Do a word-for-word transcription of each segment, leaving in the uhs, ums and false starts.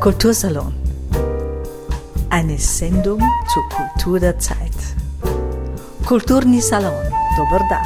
Kultursalon. Eine Sendung zur Kultur der Zeit. Kulturni salon, dober dan.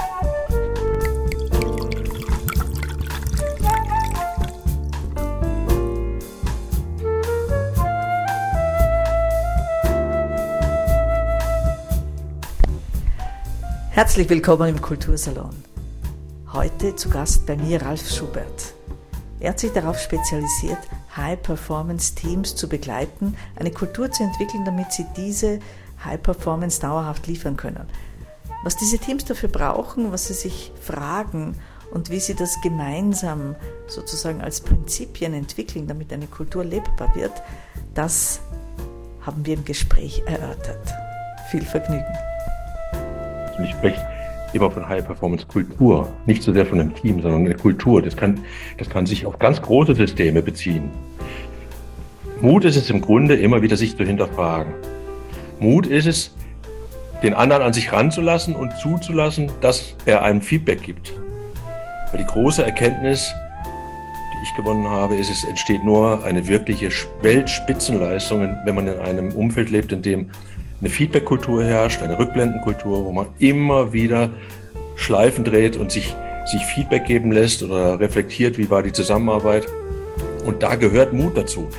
Herzlich willkommen im Kultursalon. Heute zu Gast bei mir Ralf Schubert. Er hat sich darauf spezialisiert, High-Performance-Teams zu begleiten, eine Kultur zu entwickeln, damit sie diese High-Performance dauerhaft liefern können. Was diese Teams dafür brauchen, was sie sich fragen und wie sie das gemeinsam sozusagen als Prinzipien entwickeln, damit eine Kultur lebbar wird, das haben wir im Gespräch erörtert. Viel Vergnügen. Ich spreche immer von High-Performance-Kultur, nicht so sehr von einem Team, sondern eine Kultur. Das kann, das kann sich auf ganz große Systeme beziehen. Mut ist es im Grunde, immer wieder sich zu hinterfragen. Mut ist es, den anderen an sich ranzulassen und zuzulassen, dass er einem Feedback gibt. Weil die große Erkenntnis, die ich gewonnen habe, ist, es entsteht nur eine wirkliche Weltspitzenleistung, wenn man in einem Umfeld lebt, in dem eine Feedback-Kultur herrscht, eine Rückblendenkultur, wo man immer wieder Schleifen dreht und sich, sich Feedback geben lässt oder reflektiert, wie war die Zusammenarbeit. Und da gehört Mut dazu.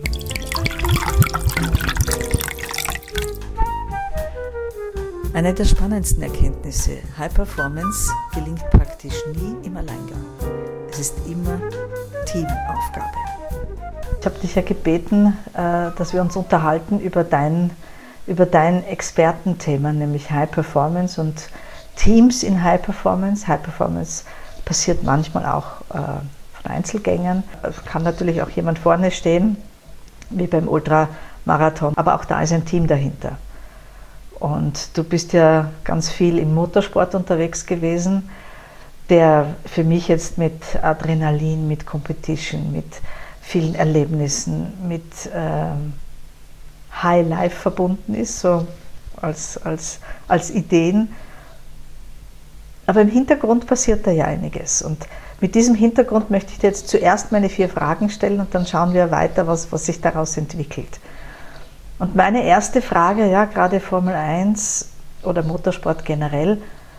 Eine der spannendsten Erkenntnisse: High Performance gelingt praktisch nie im Alleingang. Es ist immer Teamaufgabe. Ich habe dich ja gebeten, dass wir uns unterhalten über dein über dein Expertenthema, nämlich High Performance und Teams in High Performance. High Performance passiert manchmal auch äh, von Einzelgängern. Es kann natürlich auch jemand vorne stehen, wie beim Ultramarathon, aber auch da ist ein Team dahinter. Und du bist ja ganz viel im Motorsport unterwegs gewesen, der für mich jetzt mit Adrenalin, mit Competition, mit vielen Erlebnissen, mit ähm, High Life verbunden ist, so als, als, als Ideen. Aber im Hintergrund passiert da ja einiges. Und mit diesem Hintergrund möchte ich dir jetzt zuerst meine vier Fragen stellen und dann schauen wir weiter, was, was sich daraus entwickelt. Und meine erste Frage, ja, gerade Formel eins oder Motorsport generell,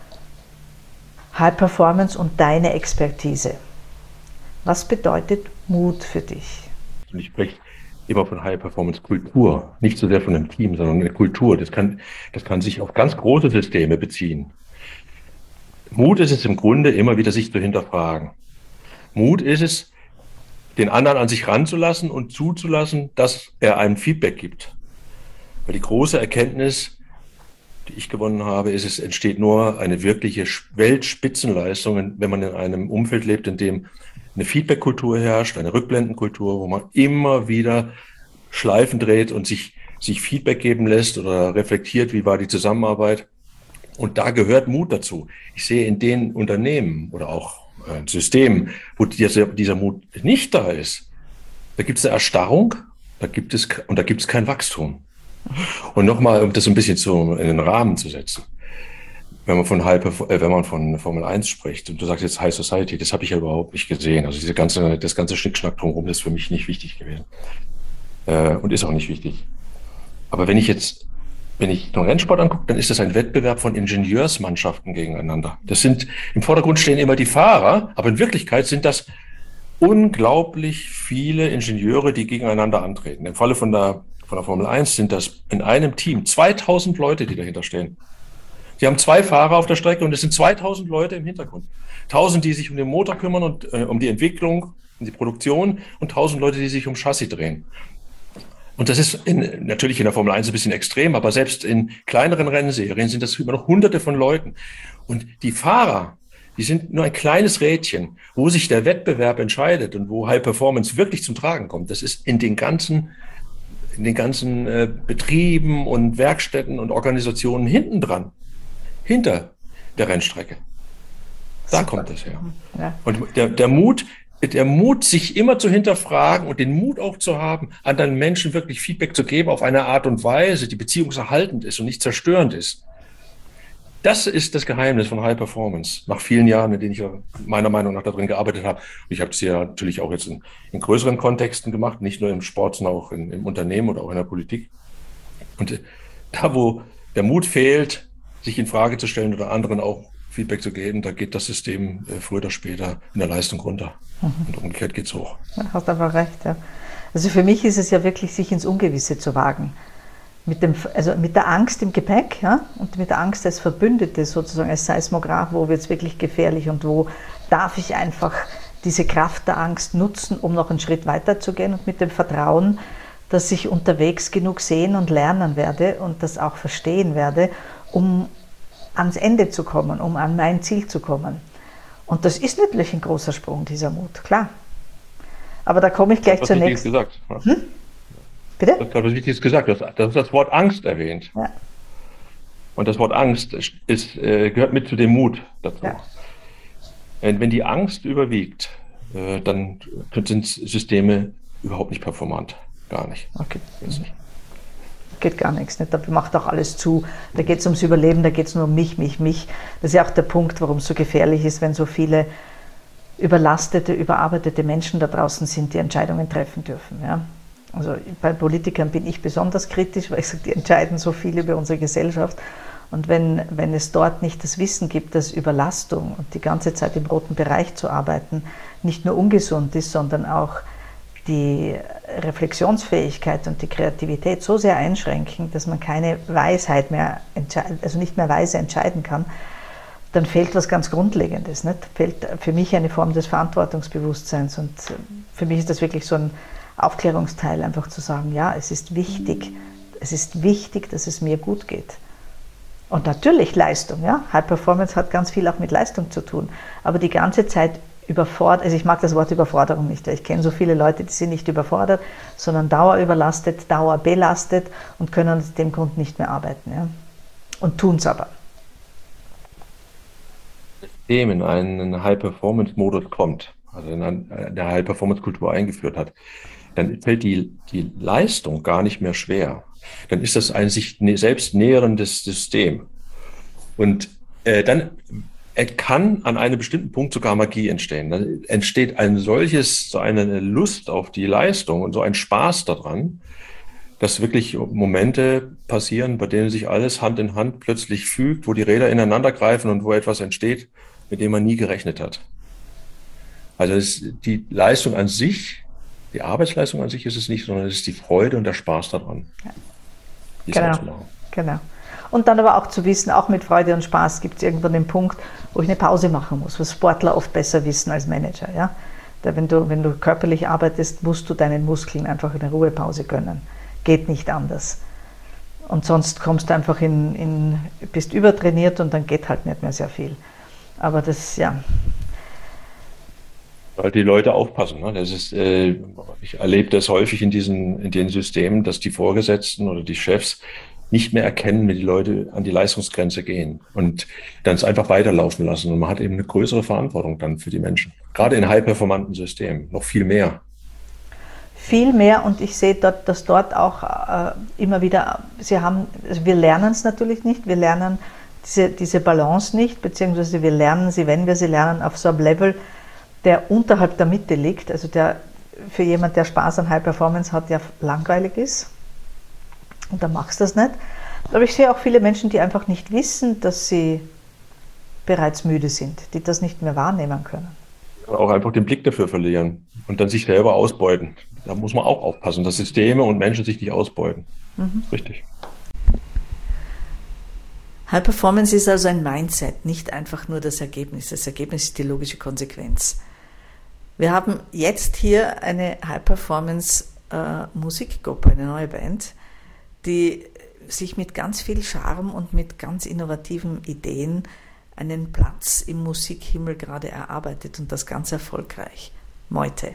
High Performance und deine Expertise. Was bedeutet Mut für dich? Und ich spreche immer von High-Performance-Kultur, nicht so sehr von einem Team, sondern eine Kultur. Das kann, das kann sich auf ganz große Systeme beziehen. Mut ist es im Grunde, immer wieder sich zu hinterfragen. Mut ist es, den anderen an sich ranzulassen und zuzulassen, dass er einem Feedback gibt. Weil die große Erkenntnis, die ich gewonnen habe, ist, es entsteht nur eine wirkliche Weltspitzenleistung, wenn man in einem Umfeld lebt, in dem eine Feedback-Kultur herrscht, eine Rückblendenkultur, wo man immer wieder Schleifen dreht und sich, sich Feedback geben lässt oder reflektiert, wie war die Zusammenarbeit. Und da gehört Mut dazu. Ich sehe in den Unternehmen oder auch äh, Systemen, wo dieser, dieser Mut nicht da ist, da gibt es eine Erstarrung, da gibt es, und da gibt es kein Wachstum. Und nochmal, um das ein bisschen zu, in den Rahmen zu setzen. Wenn man von High, äh, wenn man von Formel eins spricht und du sagst jetzt High Society, das habe ich ja überhaupt nicht gesehen. Also diese ganze, das ganze Schnickschnack drumherum ist für mich nicht wichtig gewesen. Äh, und ist auch nicht wichtig. Aber wenn ich jetzt, wenn ich den Rennsport angucke, dann ist das ein Wettbewerb von Ingenieursmannschaften gegeneinander. Das sind, im Vordergrund stehen immer die Fahrer, aber in Wirklichkeit sind das unglaublich viele Ingenieure, die gegeneinander antreten. Im Falle von der, von der Formel eins sind das in einem Team zweitausend Leute, die dahinter stehen. Sie haben zwei Fahrer auf der Strecke und es sind zweitausend Leute im Hintergrund. tausend, die sich um den Motor kümmern und äh, um die Entwicklung und die Produktion und tausend Leute, die sich um Chassis drehen. Und das ist in, natürlich in der Formel eins ein bisschen extrem, aber selbst in kleineren Rennserien sind das immer noch hunderte von Leuten. Und die Fahrer, die sind nur ein kleines Rädchen, wo sich der Wettbewerb entscheidet und wo High Performance wirklich zum Tragen kommt. Das ist in den ganzen in den ganzen äh, Betrieben und Werkstätten und Organisationen hinten dran. Hinter der Rennstrecke. Da Super. Kommt es her. Ja. Und der, der Mut, der Mut, sich immer zu hinterfragen und den Mut auch zu haben, anderen Menschen wirklich Feedback zu geben auf eine Art und Weise, die beziehungserhaltend ist und nicht zerstörend ist. Das ist das Geheimnis von High Performance. Nach vielen Jahren, in denen ich meiner Meinung nach darin gearbeitet habe. Ich habe es ja natürlich auch jetzt in, in größeren Kontexten gemacht, nicht nur im Sport, sondern auch in, im Unternehmen oder auch in der Politik. Und äh, da, wo der Mut fehlt, sich in Frage zu stellen oder anderen auch Feedback zu geben, da geht das System äh, früher oder später in der Leistung runter. Mhm. Und umgekehrt geht es hoch. Ja, hast aber recht, ja. Also für mich ist es ja wirklich, sich ins Ungewisse zu wagen. Mit, dem, also mit der Angst im Gepäck, ja, und mit der Angst als Verbündete, sozusagen als Seismograph, wo wird es wirklich gefährlich und wo darf ich einfach diese Kraft der Angst nutzen, um noch einen Schritt weiter zu gehen, und mit dem Vertrauen, dass ich unterwegs genug sehen und lernen werde und das auch verstehen werde, um ans Ende zu kommen, um an mein Ziel zu kommen. Und das ist natürlich ein großer Sprung, dieser Mut, klar. Aber da komme ich gleich zur nächsten. Gesagt, ja. Hm? Bitte? Das ist was Wichtiges gesagt. Das, das ist das Wort Angst erwähnt. Ja. Und das Wort Angst ist, äh, gehört mit zu dem Mut dazu. Ja. Wenn die Angst überwiegt, äh, dann sind Systeme überhaupt nicht performant. Gar nicht. Okay. Nicht. Geht gar nichts. Nicht? Da macht auch alles zu. Da geht es ums Überleben, da geht es nur um mich, mich, mich. Das ist ja auch der Punkt, warum es so gefährlich ist, wenn so viele überlastete, überarbeitete Menschen da draußen sind, die Entscheidungen treffen dürfen. Ja? Also bei Politikern bin ich besonders kritisch, weil ich sage, die entscheiden so viel über unsere Gesellschaft. Und wenn, wenn es dort nicht das Wissen gibt, dass Überlastung und die ganze Zeit im roten Bereich zu arbeiten nicht nur ungesund ist, sondern auch die Reflexionsfähigkeit und die Kreativität so sehr einschränken, dass man keine Weisheit mehr, also nicht mehr weise entscheiden kann, dann fehlt was ganz Grundlegendes. Nicht? Fehlt für mich eine Form des Verantwortungsbewusstseins. Und für mich ist das wirklich so ein Aufklärungsteil, einfach zu sagen, ja, es ist wichtig, es ist wichtig, dass es mir gut geht. Und natürlich Leistung, ja, High Performance hat ganz viel auch mit Leistung zu tun, aber die ganze Zeit überfordert, also ich mag das Wort Überforderung nicht, weil ich kenne so viele Leute, die sind nicht überfordert, sondern dauerüberlastet, dauerbelastet und können aus dem Grund nicht mehr arbeiten, ja, und tun es aber. Wenn in einen High-Performance-Modus kommt, also in eine High-Performance-Kultur eingeführt hat, dann fällt die, die Leistung gar nicht mehr schwer. Dann ist das ein sich selbst nährendes System. Und äh, dann kann an einem bestimmten Punkt sogar Magie entstehen. Dann entsteht ein solches, so eine Lust auf die Leistung und so ein Spaß daran, dass wirklich Momente passieren, bei denen sich alles Hand in Hand plötzlich fügt, wo die Räder ineinander greifen und wo etwas entsteht, mit dem man nie gerechnet hat. Also es, die Leistung an sich, die Arbeitsleistung an sich ist es nicht, sondern es ist die Freude und der Spaß daran. Ja. Genau, genau. Und dann aber auch zu wissen, auch mit Freude und Spaß gibt es irgendwann den Punkt, wo ich eine Pause machen muss, was Sportler oft besser wissen als Manager. Ja? Da, wenn du, wenn du körperlich arbeitest, musst du deinen Muskeln einfach eine Ruhepause gönnen. Geht nicht anders. Und sonst kommst du einfach in, in, bist übertrainiert und dann geht halt nicht mehr sehr viel. Aber das, ja. Weil die Leute aufpassen. Ne? Das ist, äh, ich erlebe das häufig in diesen, in den Systemen, dass die Vorgesetzten oder die Chefs nicht mehr erkennen, wenn die Leute an die Leistungsgrenze gehen und dann es einfach weiterlaufen lassen. Und man hat eben eine größere Verantwortung dann für die Menschen. Gerade in high-performanten Systemen noch viel mehr. Viel mehr, und ich sehe dort, dass dort auch äh, immer wieder, sie haben, also wir lernen es natürlich nicht, wir lernen diese, diese Balance nicht, beziehungsweise wir lernen sie, wenn wir sie lernen, auf so einem Level, der unterhalb der Mitte liegt, also der für jemand, der Spaß an High Performance hat, ja langweilig ist. Und dann machst du das nicht. Aber ich sehe auch viele Menschen, die einfach nicht wissen, dass sie bereits müde sind, die das nicht mehr wahrnehmen können. Auch einfach den Blick dafür verlieren und dann sich selber ausbeuten. Da muss man auch aufpassen, dass Systeme und Menschen sich nicht ausbeuten. Mhm. Richtig. High Performance ist also ein Mindset, nicht einfach nur das Ergebnis. Das Ergebnis ist die logische Konsequenz. Wir haben jetzt hier eine High Performance äh, Musikgruppe, eine neue Band, die sich mit ganz viel Charme und mit ganz innovativen Ideen einen Platz im Musikhimmel gerade erarbeitet, und das ganz erfolgreich. Meute.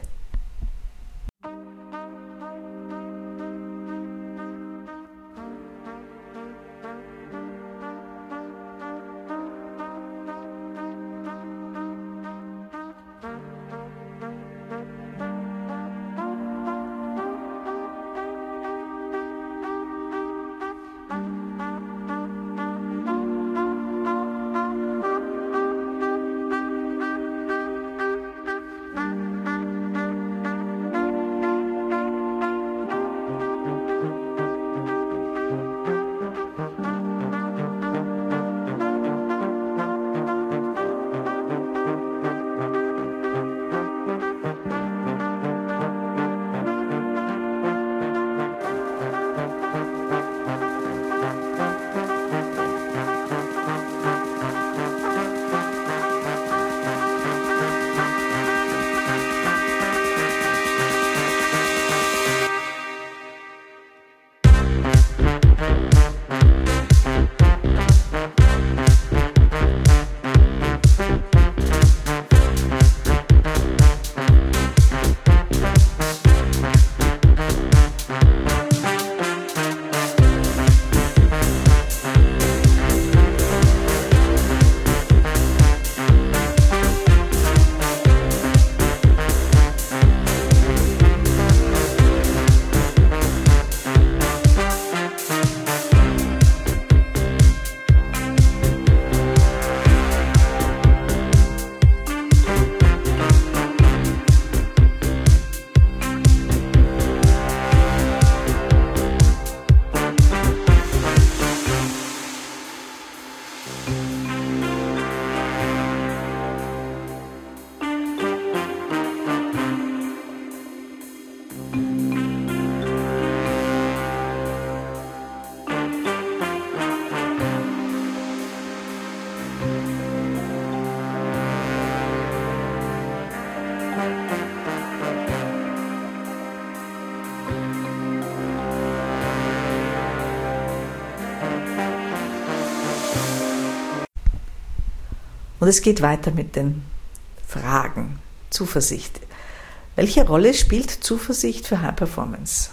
Und es geht weiter mit den Fragen. Zuversicht. Welche Rolle spielt Zuversicht für High Performance?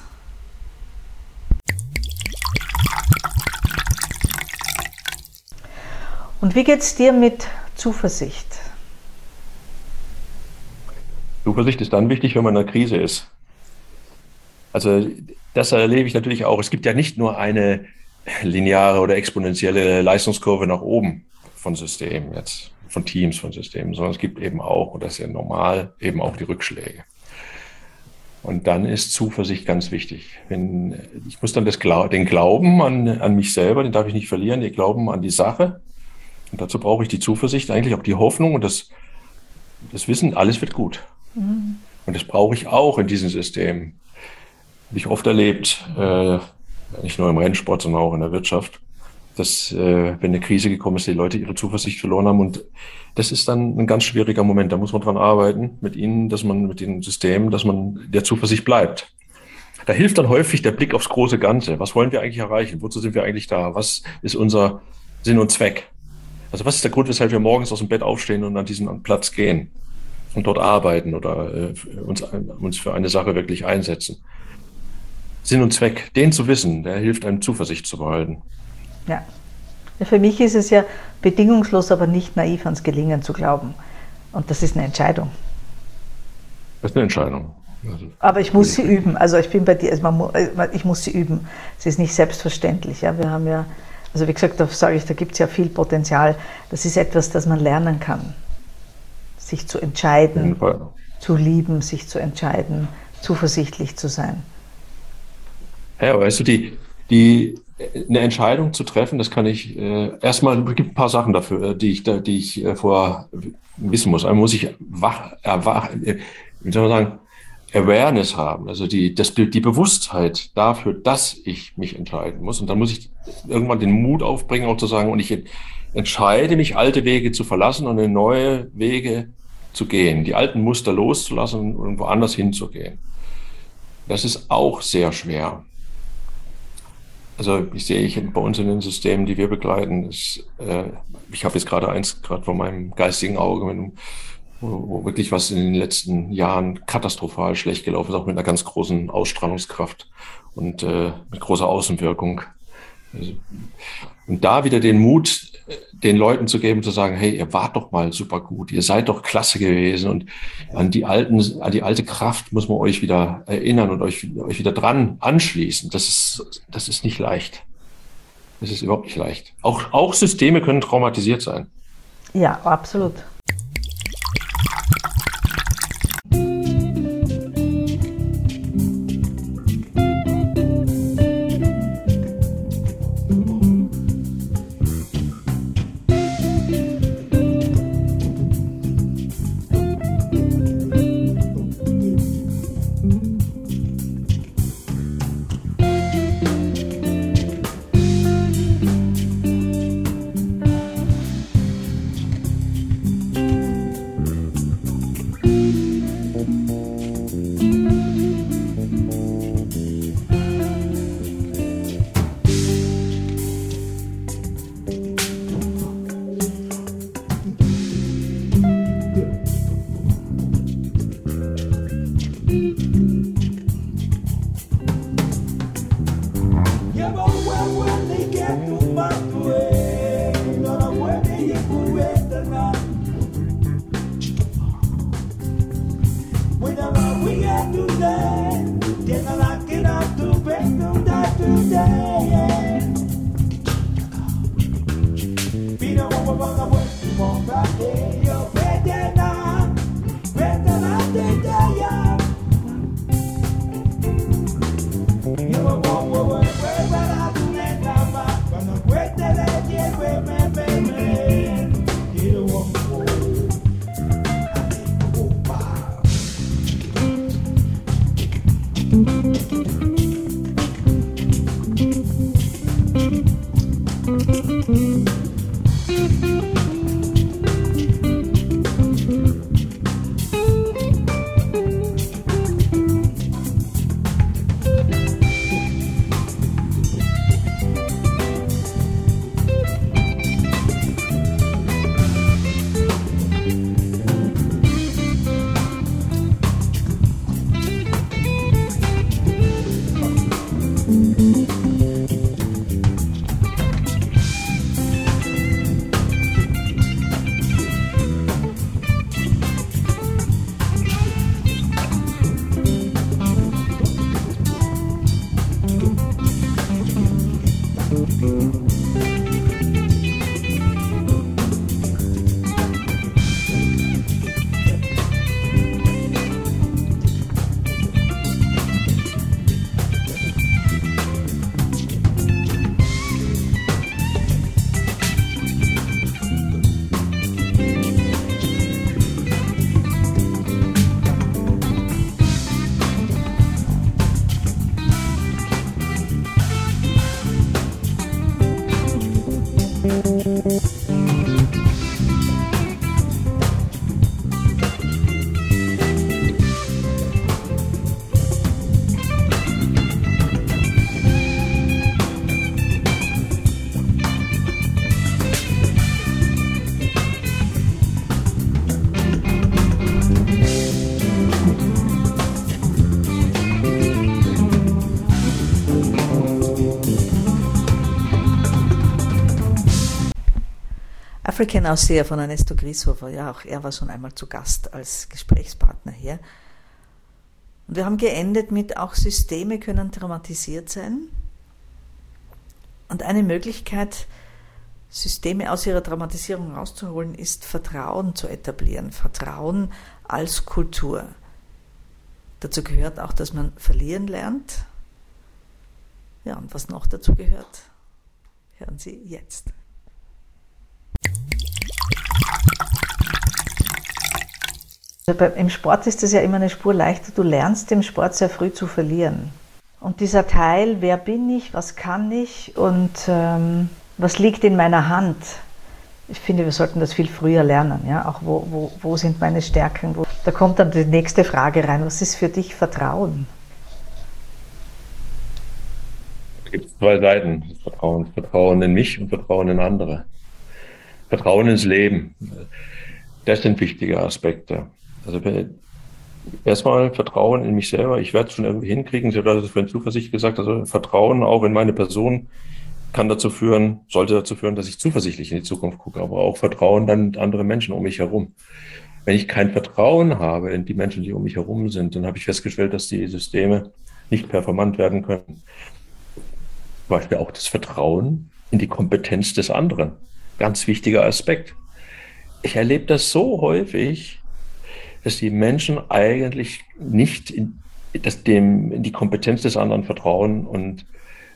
Und wie geht es dir mit Zuversicht? Zuversicht ist dann wichtig, wenn man in einer Krise ist. Also das erlebe ich natürlich auch. Es gibt ja nicht nur eine lineare oder exponentielle Leistungskurve nach oben von Systemen jetzt, von Teams, von Systemen, sondern es gibt eben auch, und das ist ja normal, eben auch die Rückschläge. Und dann ist Zuversicht ganz wichtig. Wenn, ich muss dann das, den Glauben an, an mich selber, den darf ich nicht verlieren, den Glauben an die Sache. Und dazu brauche ich die Zuversicht, eigentlich auch die Hoffnung und das, das Wissen, alles wird gut. Mhm. Und das brauche ich auch in diesem System. Habe ich oft erlebt, äh, nicht nur im Rennsport, sondern auch in der Wirtschaft, dass, äh, wenn eine Krise gekommen ist, die Leute ihre Zuversicht verloren haben. Und das ist dann ein ganz schwieriger Moment. Da muss man dran arbeiten mit ihnen, dass man mit den Systemen, dass man der Zuversicht bleibt. Da hilft dann häufig der Blick aufs große Ganze. Was wollen wir eigentlich erreichen? Wozu sind wir eigentlich da? Was ist unser Sinn und Zweck? Also was ist der Grund, weshalb wir morgens aus dem Bett aufstehen und an diesen Platz gehen und dort arbeiten oder äh, uns, uns für eine Sache wirklich einsetzen? Sinn und Zweck, den zu wissen, der hilft einem Zuversicht zu behalten. Ja. Für mich ist es ja bedingungslos, aber nicht naiv ans Gelingen zu glauben. Und das ist eine Entscheidung. Das ist eine Entscheidung. Also, aber ich muss sie üben. Also ich bin bei dir, also man, ich muss sie üben. Es ist nicht selbstverständlich. Ja. Wir haben ja, also wie gesagt, da sage ich, da gibt es ja viel Potenzial. Das ist etwas, das man lernen kann. Sich zu entscheiden, zu lieben, sich zu entscheiden, zuversichtlich zu sein. Ja, weißt du, die, die, eine Entscheidung zu treffen, das kann ich, äh, erstmal, es gibt ein paar Sachen dafür, die ich, die ich äh, vorher wissen muss. Einmal muss ich wach, erwach, äh, wie soll man sagen, Awareness haben, also die, das, die Bewusstheit dafür, dass ich mich entscheiden muss. Und dann muss ich irgendwann den Mut aufbringen, auch zu sagen, und ich entscheide mich, alte Wege zu verlassen und in neue Wege zu gehen, die alten Muster loszulassen und woanders hinzugehen. Das ist auch sehr schwer. Also ich sehe ich bei uns in den Systemen, die wir begleiten, ist, äh, ich habe jetzt gerade eins gerade vor meinem geistigen Auge, wenn, wo, wo wirklich was in den letzten Jahren katastrophal schlecht gelaufen ist, auch mit einer ganz großen Ausstrahlungskraft und äh, mit großer Außenwirkung. Also, und da wieder den Mut, den Leuten zu geben, zu sagen, hey, ihr wart doch mal super gut, ihr seid doch klasse gewesen und an die alten, an die alte Kraft muss man euch wieder erinnern und euch, euch wieder dran anschließen. Das ist, das ist nicht leicht. Das ist überhaupt nicht leicht. Auch, auch Systeme können traumatisiert sein. Ja, absolut. African-Ausseher von Ernesto Grieshofer, ja, auch er war schon einmal zu Gast als Gesprächspartner hier. Und wir haben geendet mit, auch Systeme können traumatisiert sein. Und eine Möglichkeit, Systeme aus ihrer Traumatisierung rauszuholen, ist Vertrauen zu etablieren. Vertrauen als Kultur. Dazu gehört auch, dass man verlieren lernt. Ja, und was noch dazu gehört, hören Sie jetzt. Also im Sport ist es ja immer eine Spur leichter. Du lernst im Sport sehr früh zu verlieren. Und dieser Teil, wer bin ich, was kann ich und ähm, was liegt in meiner Hand? Ich finde, wir sollten das viel früher lernen. Ja? Auch wo, wo, wo sind meine Stärken? Wo, da kommt dann die nächste Frage rein. Was ist für dich Vertrauen? Es gibt zwei Seiten des Vertrauens. Vertrauen in mich und Vertrauen in andere. Vertrauen ins Leben. Das sind wichtige Aspekte. Also erstmal Vertrauen in mich selber. Ich werde es schon irgendwie hinkriegen. Sie hat das für Zuversicht gesagt. Also Vertrauen auch in meine Person kann dazu führen, sollte dazu führen, dass ich zuversichtlich in die Zukunft gucke. Aber auch Vertrauen dann in andere Menschen um mich herum. Wenn ich kein Vertrauen habe in die Menschen, die um mich herum sind, dann habe ich festgestellt, dass die Systeme nicht performant werden können. Zum Beispiel auch das Vertrauen in die Kompetenz des anderen. Ganz wichtiger Aspekt. Ich erlebe das so häufig, dass die Menschen eigentlich nicht in, dass dem, in die Kompetenz des anderen vertrauen und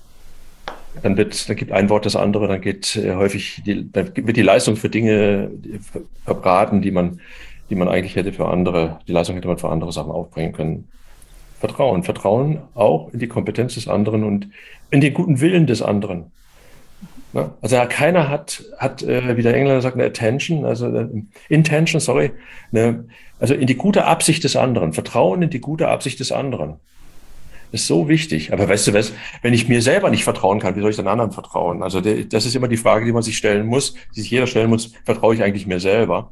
dann wird, dann gibt ein Wort das andere, dann geht äh, häufig, die, dann wird die Leistung für Dinge verbraten, die man, die man eigentlich hätte für andere, die Leistung hätte man für andere Sachen aufbringen können. Vertrauen, Vertrauen auch in die Kompetenz des anderen und in den guten Willen des anderen. Ja, also keiner hat, hat äh, wie der Engländer sagt, eine Attention, also äh, Intention, sorry, eine, also in die gute Absicht des anderen, Vertrauen in die gute Absicht des anderen. Das ist so wichtig. Aber weißt du was, wenn ich mir selber nicht vertrauen kann, wie soll ich den anderen vertrauen? Also der, das ist immer die Frage, die man sich stellen muss, die sich jeder stellen muss, vertraue ich eigentlich mir selber?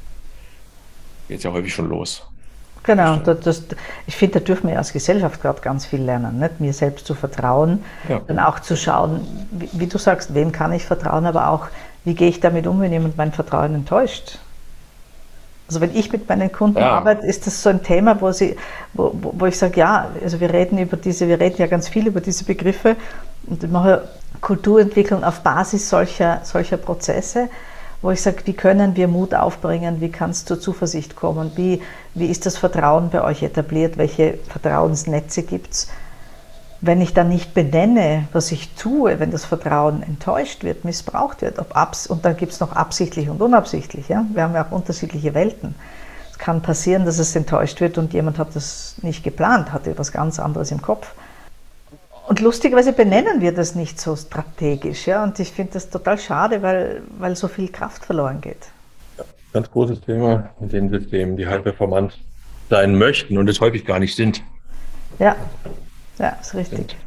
Geht ja häufig schon los. Genau, das, das, ich finde, da dürfen wir als Gesellschaft gerade ganz viel lernen, nicht? Mir selbst zu vertrauen, ja. Dann auch zu schauen, wie, wie du sagst, wem kann ich vertrauen, aber auch, wie gehe ich damit um, wenn jemand mein Vertrauen enttäuscht. Also wenn ich mit meinen Kunden ja. arbeite, ist das so ein Thema, wo, sie, wo, wo, wo ich sage, ja, also wir reden über diese, wir reden ja ganz viel über diese Begriffe und ich mache Kulturentwicklung auf Basis solcher, solcher Prozesse, wo ich sage, wie können wir Mut aufbringen, wie kann es zur Zuversicht kommen, wie, wie ist das Vertrauen bei euch etabliert, welche Vertrauensnetze gibt es. Wenn ich dann nicht benenne, was ich tue, wenn das Vertrauen enttäuscht wird, missbraucht wird, ob abs und dann gibt es noch absichtlich und unabsichtlich. Ja? Wir haben ja auch unterschiedliche Welten. Es kann passieren, dass es enttäuscht wird und jemand hat das nicht geplant, hatte etwas ganz anderes im Kopf. Und lustigerweise benennen wir das nicht so strategisch. Ja? Und ich finde das total schade, weil, weil so viel Kraft verloren geht. Ja, ganz großes Thema in den Systemen, die high-performant sein möchten und es häufig gar nicht sind. Ja. Ja, ist richtig.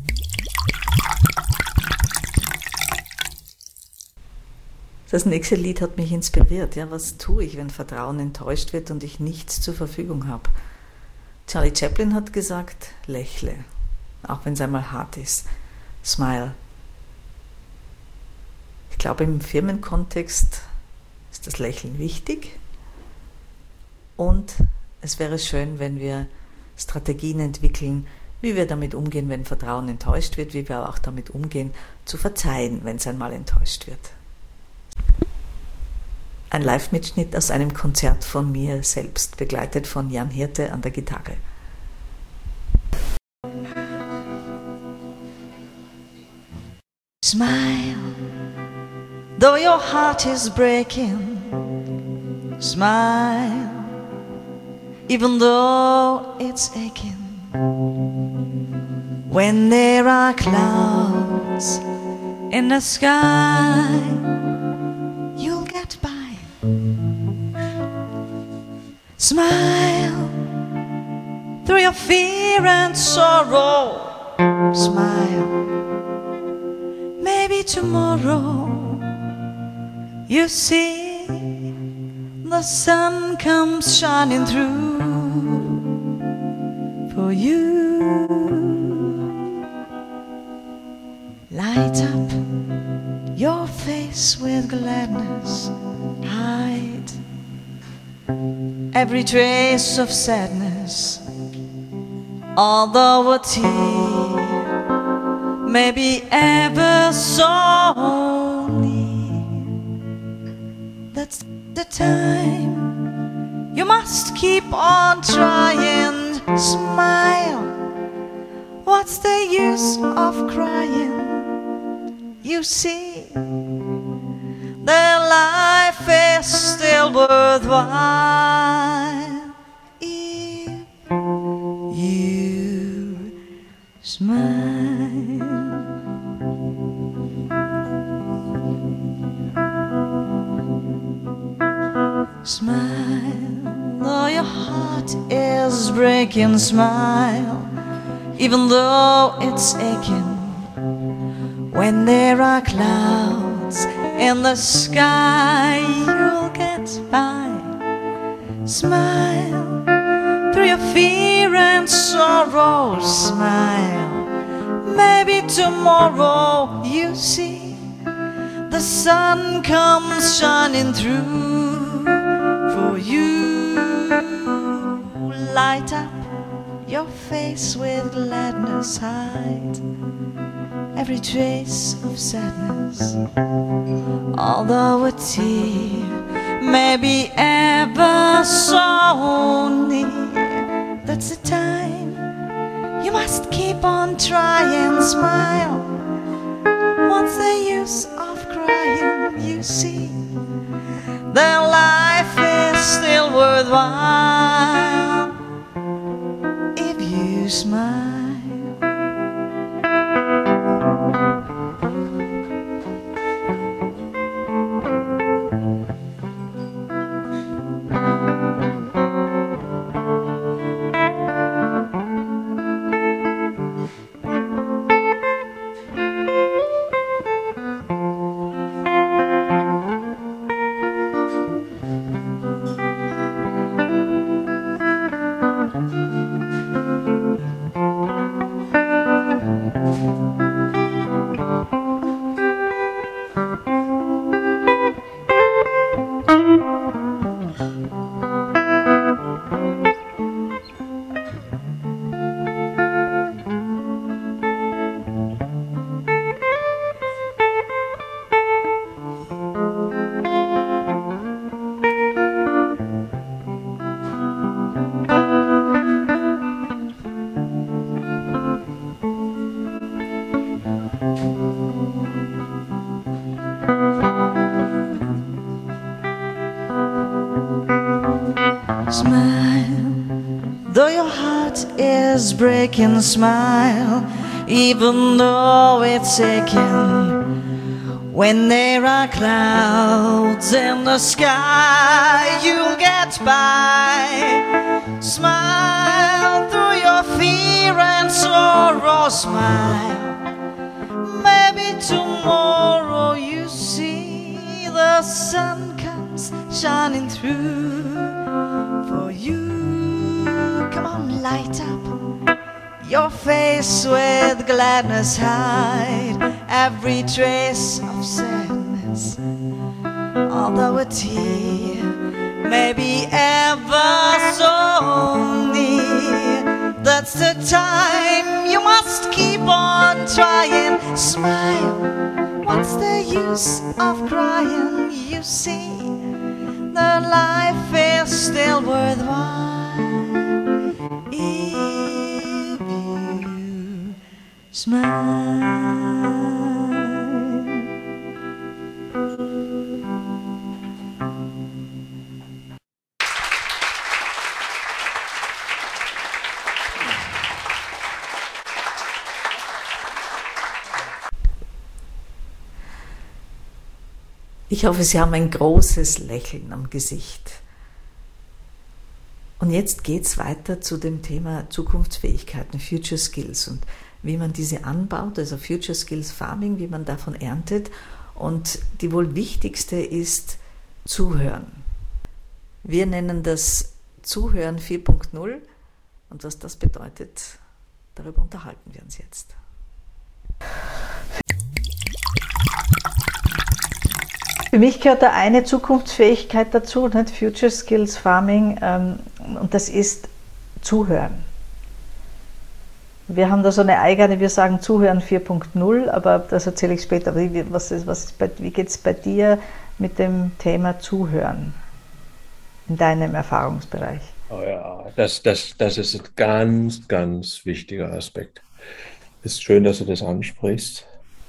Das nächste Lied hat mich inspiriert. Ja, was tue ich, wenn Vertrauen enttäuscht wird und ich nichts zur Verfügung habe? Charlie Chaplin hat gesagt, lächle, auch wenn es einmal hart ist. Smile. Ich glaube, im Firmenkontext ist das Lächeln wichtig und es wäre schön, wenn wir Strategien entwickeln, wie wir damit umgehen, wenn Vertrauen enttäuscht wird, wie wir auch damit umgehen, zu verzeihen, wenn es einmal enttäuscht wird. Ein Live-Mitschnitt aus einem Konzert von mir selbst, begleitet von Jan Hirte an der Gitarre. Smile, though your heart is breaking. Smile, even though it's aching. When there are clouds in the sky, you'll get by. Smile through your fear and sorrow. Smile, maybe tomorrow you see the sun comes shining through for you. Light up your face with gladness, hide every trace of sadness, although a tear may be ever so near. That's the time you must keep on trying. Smile, what's the use of crying? You see, their life is still worthwhile if you smile. Smile, though your heart is breaking. Smile, even though it's aching. When there are clouds in the sky, you'll get by. Smile through your fear and sorrow. Smile, maybe tomorrow you see the sun comes shining through for you. Light up your face with gladness, hide every trace of sadness, although a tear may be ever so near. That's the time you must keep on trying. Smile, what's the use of crying? You see, their life is still worthwhile if you smile. Smile, though your heart is breaking. Smile, even though it's aching. When there are clouds in the sky, you'll get by. Smile through your fear and sorrow. Smile, maybe tomorrow you see the sun comes shining through for you. Come on, light up your face with gladness, hide every trace of sadness, although a tear may be ever so near. That's the time you must keep on trying. Smile, what's the use of crying? You see, the life is still worthwhile if you smile. Ich hoffe, Sie haben ein großes Lächeln am Gesicht. Und jetzt geht es weiter zu dem Thema Zukunftsfähigkeiten, Future Skills, und wie man diese anbaut, also Future Skills Farming, wie man davon erntet. Und die wohl wichtigste ist Zuhören. Wir nennen das Zuhören vier Punkt null, und was das bedeutet, darüber unterhalten wir uns jetzt. Für mich gehört da eine Zukunftsfähigkeit dazu, nicht? Future Skills Farming, ähm, und das ist Zuhören. Wir haben da so eine eigene, wir sagen Zuhören vier Punkt null, aber das erzähle ich später. Wie, was ist, was ist bei, wie geht es bei dir mit dem Thema Zuhören in deinem Erfahrungsbereich? Oh ja, das, das, das ist ein ganz, ganz wichtiger Aspekt. Ist schön, dass du das ansprichst.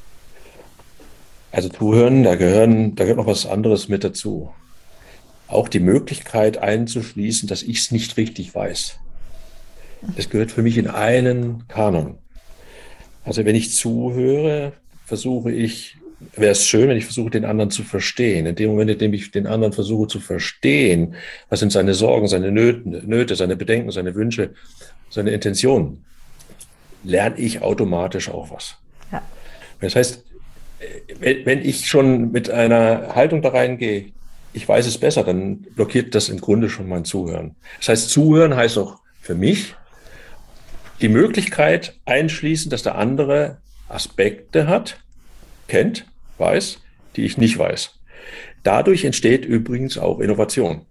Also Zuhören, da gehören, da gehört noch was anderes mit dazu. Auch die Möglichkeit einzuschließen, dass ich es nicht richtig weiß. Das gehört für mich in einen Kanon. Also wenn ich zuhöre, versuche ich, wäre es schön, wenn ich versuche, den anderen zu verstehen. In dem Moment, in dem ich den anderen versuche zu verstehen, was sind seine Sorgen, seine Nöte, seine Bedenken, seine Wünsche, seine Intentionen, lerne ich automatisch auch was. Ja. Das heißt, wenn ich schon mit einer Haltung da reingehe, ich weiß es besser, dann blockiert das im Grunde schon mein Zuhören. Das heißt, Zuhören heißt auch für mich die Möglichkeit einschließen, dass der andere Aspekte hat, kennt, weiß, die ich nicht weiß. Dadurch entsteht übrigens auch Innovation.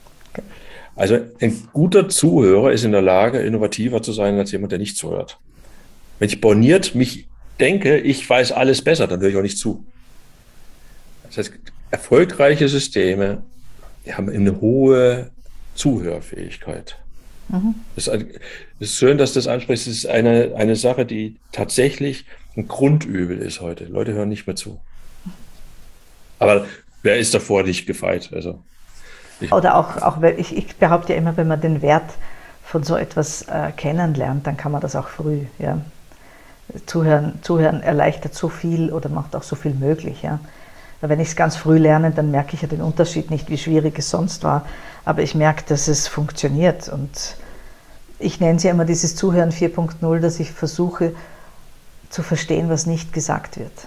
Also ein guter Zuhörer ist in der Lage, innovativer zu sein als jemand, der nicht zuhört. Wenn ich borniert mich denke, ich weiß alles besser, dann höre ich auch nicht zu. Das heißt, erfolgreiche Systeme haben eine hohe Zuhörfähigkeit. Mhm. Das ist schön, dass du das ansprichst. Das ist eine, eine Sache, die tatsächlich ein Grundübel ist heute. Leute hören nicht mehr zu. Aber wer ist davor nicht gefeit? Also, Oder auch, auch ich, ich behaupte ja immer, wenn man den Wert von so etwas äh, kennenlernt, dann kann man das auch früh. Ja. Zuhören, Zuhören erleichtert so viel oder macht auch so viel möglich. Ja. Wenn ich es ganz früh lerne, dann merke ich ja den Unterschied nicht, wie schwierig es sonst war. Aber ich merke, dass es funktioniert. Und ich nenne es ja immer dieses Zuhören vier Punkt null, dass ich versuche zu verstehen, was nicht gesagt wird.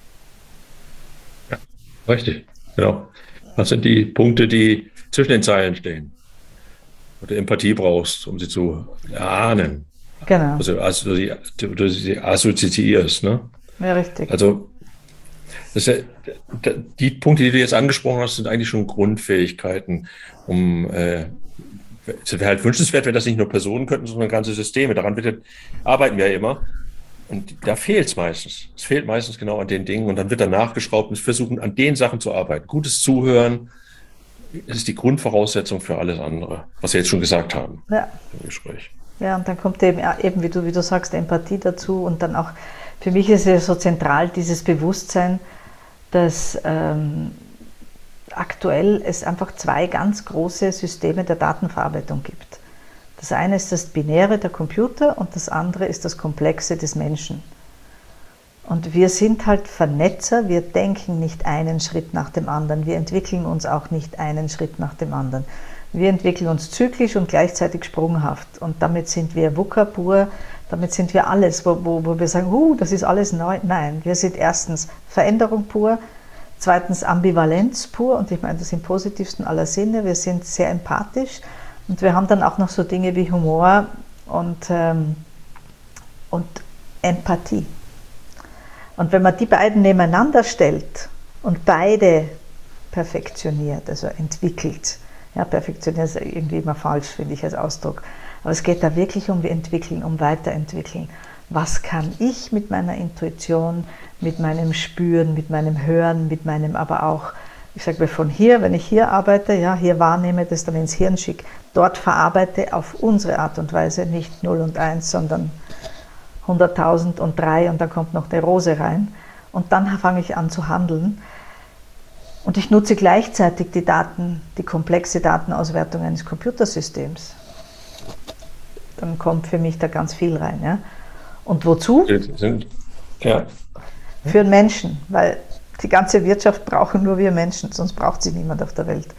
Ja, richtig, genau. Was sind die Punkte, die zwischen den Zeilen stehen? Wo du Empathie brauchst, um sie zu erahnen. Genau. Also, also die, du sie assoziierst, ne? Ja, richtig. Also das ist ja, die Punkte, die du jetzt angesprochen hast, sind eigentlich schon Grundfähigkeiten, um äh, es wäre halt wünschenswert, wenn das nicht nur Personen könnten, sondern ganze Systeme. Daran wird, arbeiten wir ja immer. Und da fehlt es meistens. Es fehlt meistens genau an den Dingen und dann wird dann nachgeschraubt und versuchen, an den Sachen zu arbeiten. Gutes Zuhören ist die Grundvoraussetzung für alles andere, was wir jetzt schon gesagt haben ja. im Gespräch. Ja, und dann kommt eben, eben wie du, wie du sagst, Empathie dazu und dann auch, für mich ist es so zentral dieses Bewusstsein, dass ähm, aktuell es einfach zwei ganz große Systeme der Datenverarbeitung gibt. Das eine ist das Binäre, der Computer, und das andere ist das Komplexe des Menschen. Und wir sind halt Vernetzer, wir denken nicht einen Schritt nach dem anderen, wir entwickeln uns auch nicht einen Schritt nach dem anderen. Wir entwickeln uns zyklisch und gleichzeitig sprunghaft und damit sind wir VUCA pur, damit sind wir alles, wo, wo, wo wir sagen, uh, das ist alles neu. Nein, wir sind erstens Veränderung pur, zweitens Ambivalenz pur und ich meine das im positivsten aller Sinne, wir sind sehr empathisch und wir haben dann auch noch so Dinge wie Humor und, ähm, und Empathie. Und wenn man die beiden nebeneinander stellt und beide perfektioniert, also entwickelt, ja, perfektioniert ist irgendwie immer falsch, finde ich als Ausdruck, aber es geht da wirklich um Entwickeln, um Weiterentwickeln. Was kann ich mit meiner Intuition, mit meinem Spüren, mit meinem Hören, mit meinem aber auch, ich sage mir von hier, wenn ich hier arbeite, ja, hier wahrnehme, das dann ins Hirn schicke, dort verarbeite auf unsere Art und Weise, nicht null und eins, sondern hunderttausend und drei und dann kommt noch eine Rose rein und dann fange ich an zu handeln und ich nutze gleichzeitig die Daten, die komplexe Datenauswertung eines Computersystems. Dann kommt für mich da ganz viel rein. Ja? Und wozu? Ja. Für den Menschen, weil die ganze Wirtschaft brauchen nur wir Menschen, sonst braucht sie niemand auf der Welt.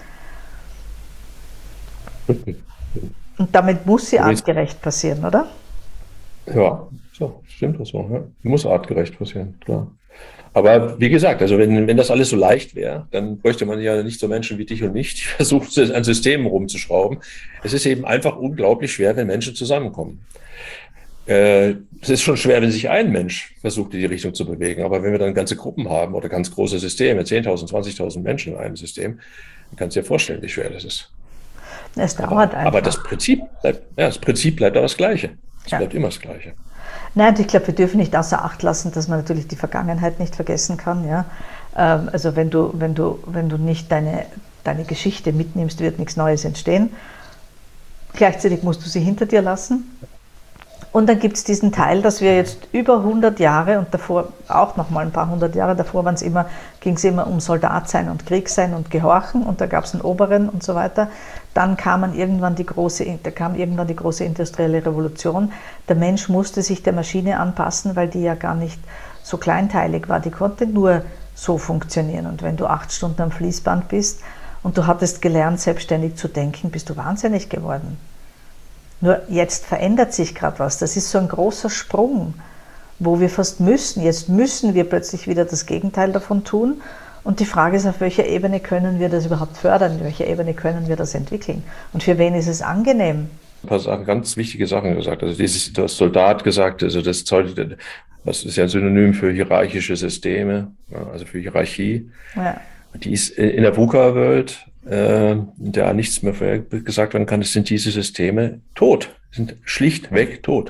Und damit muss sie artgerecht passieren, oder? Ja, so, stimmt das so. Ja. Muss artgerecht passieren, klar. Aber wie gesagt, also wenn, wenn das alles so leicht wäre, dann bräuchte man ja nicht so Menschen wie dich und mich, die versuchen, an Systemen rumzuschrauben. Es ist eben einfach unglaublich schwer, wenn Menschen zusammenkommen. äh, es ist schon schwer, wenn sich ein Mensch versucht, in die Richtung zu bewegen. Aber wenn wir dann ganze Gruppen haben oder ganz große Systeme, zehntausend, zwanzigtausend Menschen in einem System, dann kannst du dir vorstellen, wie schwer das ist. Es dauert aber, einfach. Aber das Prinzip bleibt, ja, das Prinzip bleibt aber das Gleiche. Es ja. bleibt immer das Gleiche. Nein, und ich glaube, wir dürfen nicht außer Acht lassen, dass man natürlich die Vergangenheit nicht vergessen kann. Ja? Ähm, also wenn du, wenn du, wenn du nicht deine, deine Geschichte mitnimmst, wird nichts Neues entstehen. Gleichzeitig musst du sie hinter dir lassen. Und dann gibt es diesen Teil, dass wir jetzt über hundert Jahre und davor auch noch mal ein paar hundert Jahre, davor waren es immer, ging es immer um Soldat sein und Krieg sein und Gehorchen und da gab es einen Oberen und so weiter. Dann kam irgendwann die große, da kam irgendwann die große industrielle Revolution. Der Mensch musste sich der Maschine anpassen, weil die ja gar nicht so kleinteilig war. Die konnte nur so funktionieren. Und wenn du acht Stunden am Fließband bist und du hattest gelernt, selbstständig zu denken, bist du wahnsinnig geworden. Nur jetzt verändert sich gerade was. Das ist so ein großer Sprung, wo wir fast müssen. Jetzt müssen wir plötzlich wieder das Gegenteil davon tun. Und die Frage ist, auf welcher Ebene können wir das überhaupt fördern? In welcher Ebene können wir das entwickeln? Und für wen ist es angenehm? Ein paar Sachen, ganz wichtige Sachen gesagt. Also dieses, du hast Soldat gesagt, also das, das ist ja ein Synonym für hierarchische Systeme, also für Hierarchie. Ja. Die ist in der VUCA-Welt, äh, in der nichts mehr gesagt werden kann, sind diese Systeme tot, sind schlichtweg tot.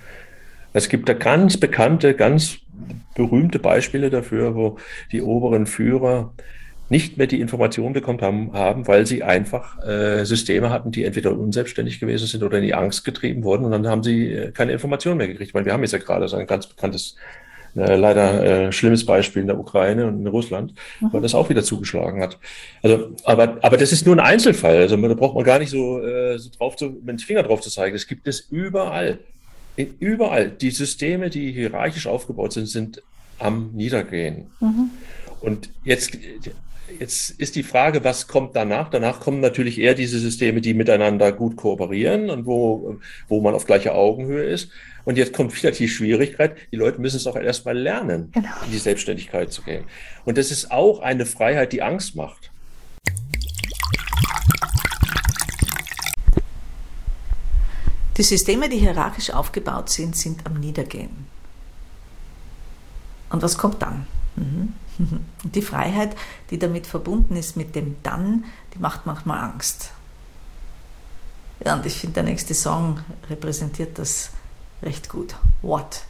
Es gibt da ganz bekannte, ganz berühmte Beispiele dafür, wo die oberen Führer nicht mehr die Informationen bekommen haben, haben weil sie einfach äh, Systeme hatten, die entweder unselbstständig gewesen sind oder in die Angst getrieben wurden und dann haben sie äh, keine Informationen mehr gekriegt. Weil wir haben jetzt ja gerade so ein ganz bekanntes, äh, leider äh, schlimmes Beispiel in der Ukraine und in Russland, mhm. weil das auch wieder zugeschlagen hat. Also, aber, aber das ist nur ein Einzelfall. Also da braucht man gar nicht so, äh, so drauf zu, mit dem Finger drauf zu zeigen. Das gibt es überall. In, überall. Die Systeme, die hierarchisch aufgebaut sind, sind am Niedergehen. Mhm. Und jetzt, jetzt ist die Frage, was kommt danach? Danach kommen natürlich eher diese Systeme, die miteinander gut kooperieren und wo, wo man auf gleicher Augenhöhe ist. Und jetzt kommt wieder die Schwierigkeit, die Leute müssen es auch erstmal lernen, genau. in die Selbstständigkeit zu gehen. Und das ist auch eine Freiheit, die Angst macht. Die Systeme, die hierarchisch aufgebaut sind, sind am Niedergehen. Und was kommt dann? Mhm. Und die Freiheit, die damit verbunden ist mit dem Dann, die macht manchmal Angst. Ja, und ich finde, der nächste Song repräsentiert das recht gut. What?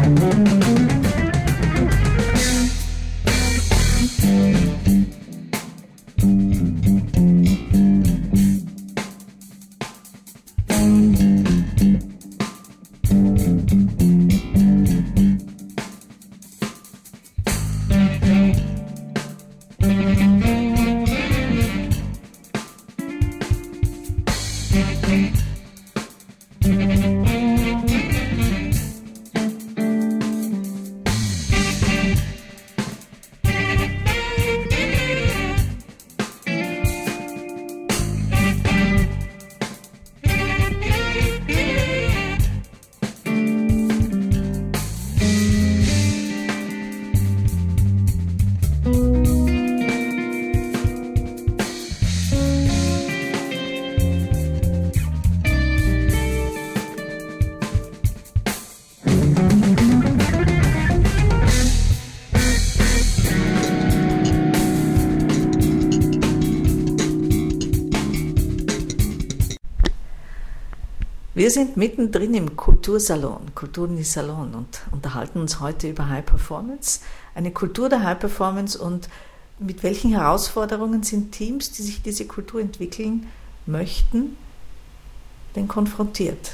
Wir sind mittendrin im Kultursalon, Kultursalon und unterhalten uns heute über High Performance, eine Kultur der High Performance und mit welchen Herausforderungen sind Teams, die sich diese Kultur entwickeln möchten, denn konfrontiert?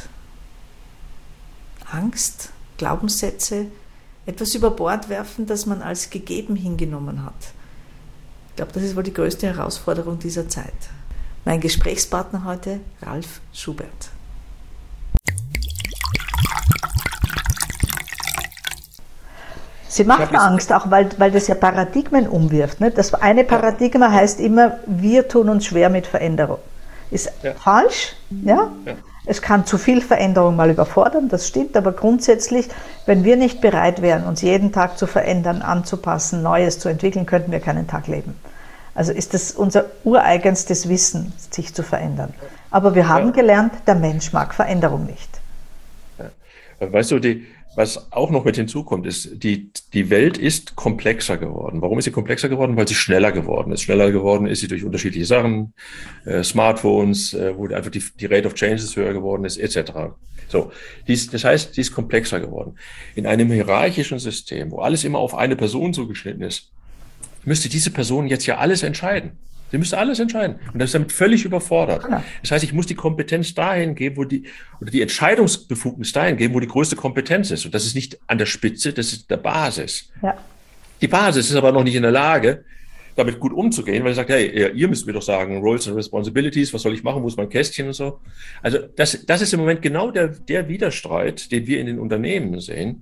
Angst, Glaubenssätze, etwas über Bord werfen, das man als gegeben hingenommen hat. Ich glaube, das ist wohl die größte Herausforderung dieser Zeit. Mein Gesprächspartner heute, Ralf Schubert. Sie macht mir Angst, auch weil, weil das ja Paradigmen umwirft. Ne? Das eine Paradigma heißt immer, wir tun uns schwer mit Veränderung. Ist ja. falsch, ja? ja? Es kann zu viel Veränderung mal überfordern, das stimmt, aber grundsätzlich, wenn wir nicht bereit wären, uns jeden Tag zu verändern, anzupassen, Neues zu entwickeln, könnten wir keinen Tag leben. Also ist das unser ureigenstes Wissen, sich zu verändern. Aber wir haben ja. gelernt, der Mensch mag Veränderung nicht. Weißt du, die, was auch noch mit hinzukommt, ist, die, die Welt ist komplexer geworden. Warum ist sie komplexer geworden? Weil sie schneller geworden ist. Schneller geworden ist sie durch unterschiedliche Sachen, äh, Smartphones, äh, wo einfach die, die Rate of Changes höher geworden ist, et cetera. So, dies, das heißt, sie ist komplexer geworden. In einem hierarchischen System, wo alles immer auf eine Person zugeschnitten ist, müsste diese Person jetzt ja alles entscheiden. Sie müsste alles entscheiden. Und das ist damit völlig überfordert. Ja. Das heißt, ich muss die Kompetenz dahin geben, wo die, oder die Entscheidungsbefugnis dahin geben, wo die größte Kompetenz ist. Und das ist nicht an der Spitze, das ist der Basis. Ja. Die Basis ist aber noch nicht in der Lage, damit gut umzugehen, weil sie sagt, hey, ihr müsst mir doch sagen, Roles and Responsibilities, was soll ich machen, wo ist mein Kästchen und so. Also das, das ist im Moment genau der, der Widerstreit, den wir in den Unternehmen sehen,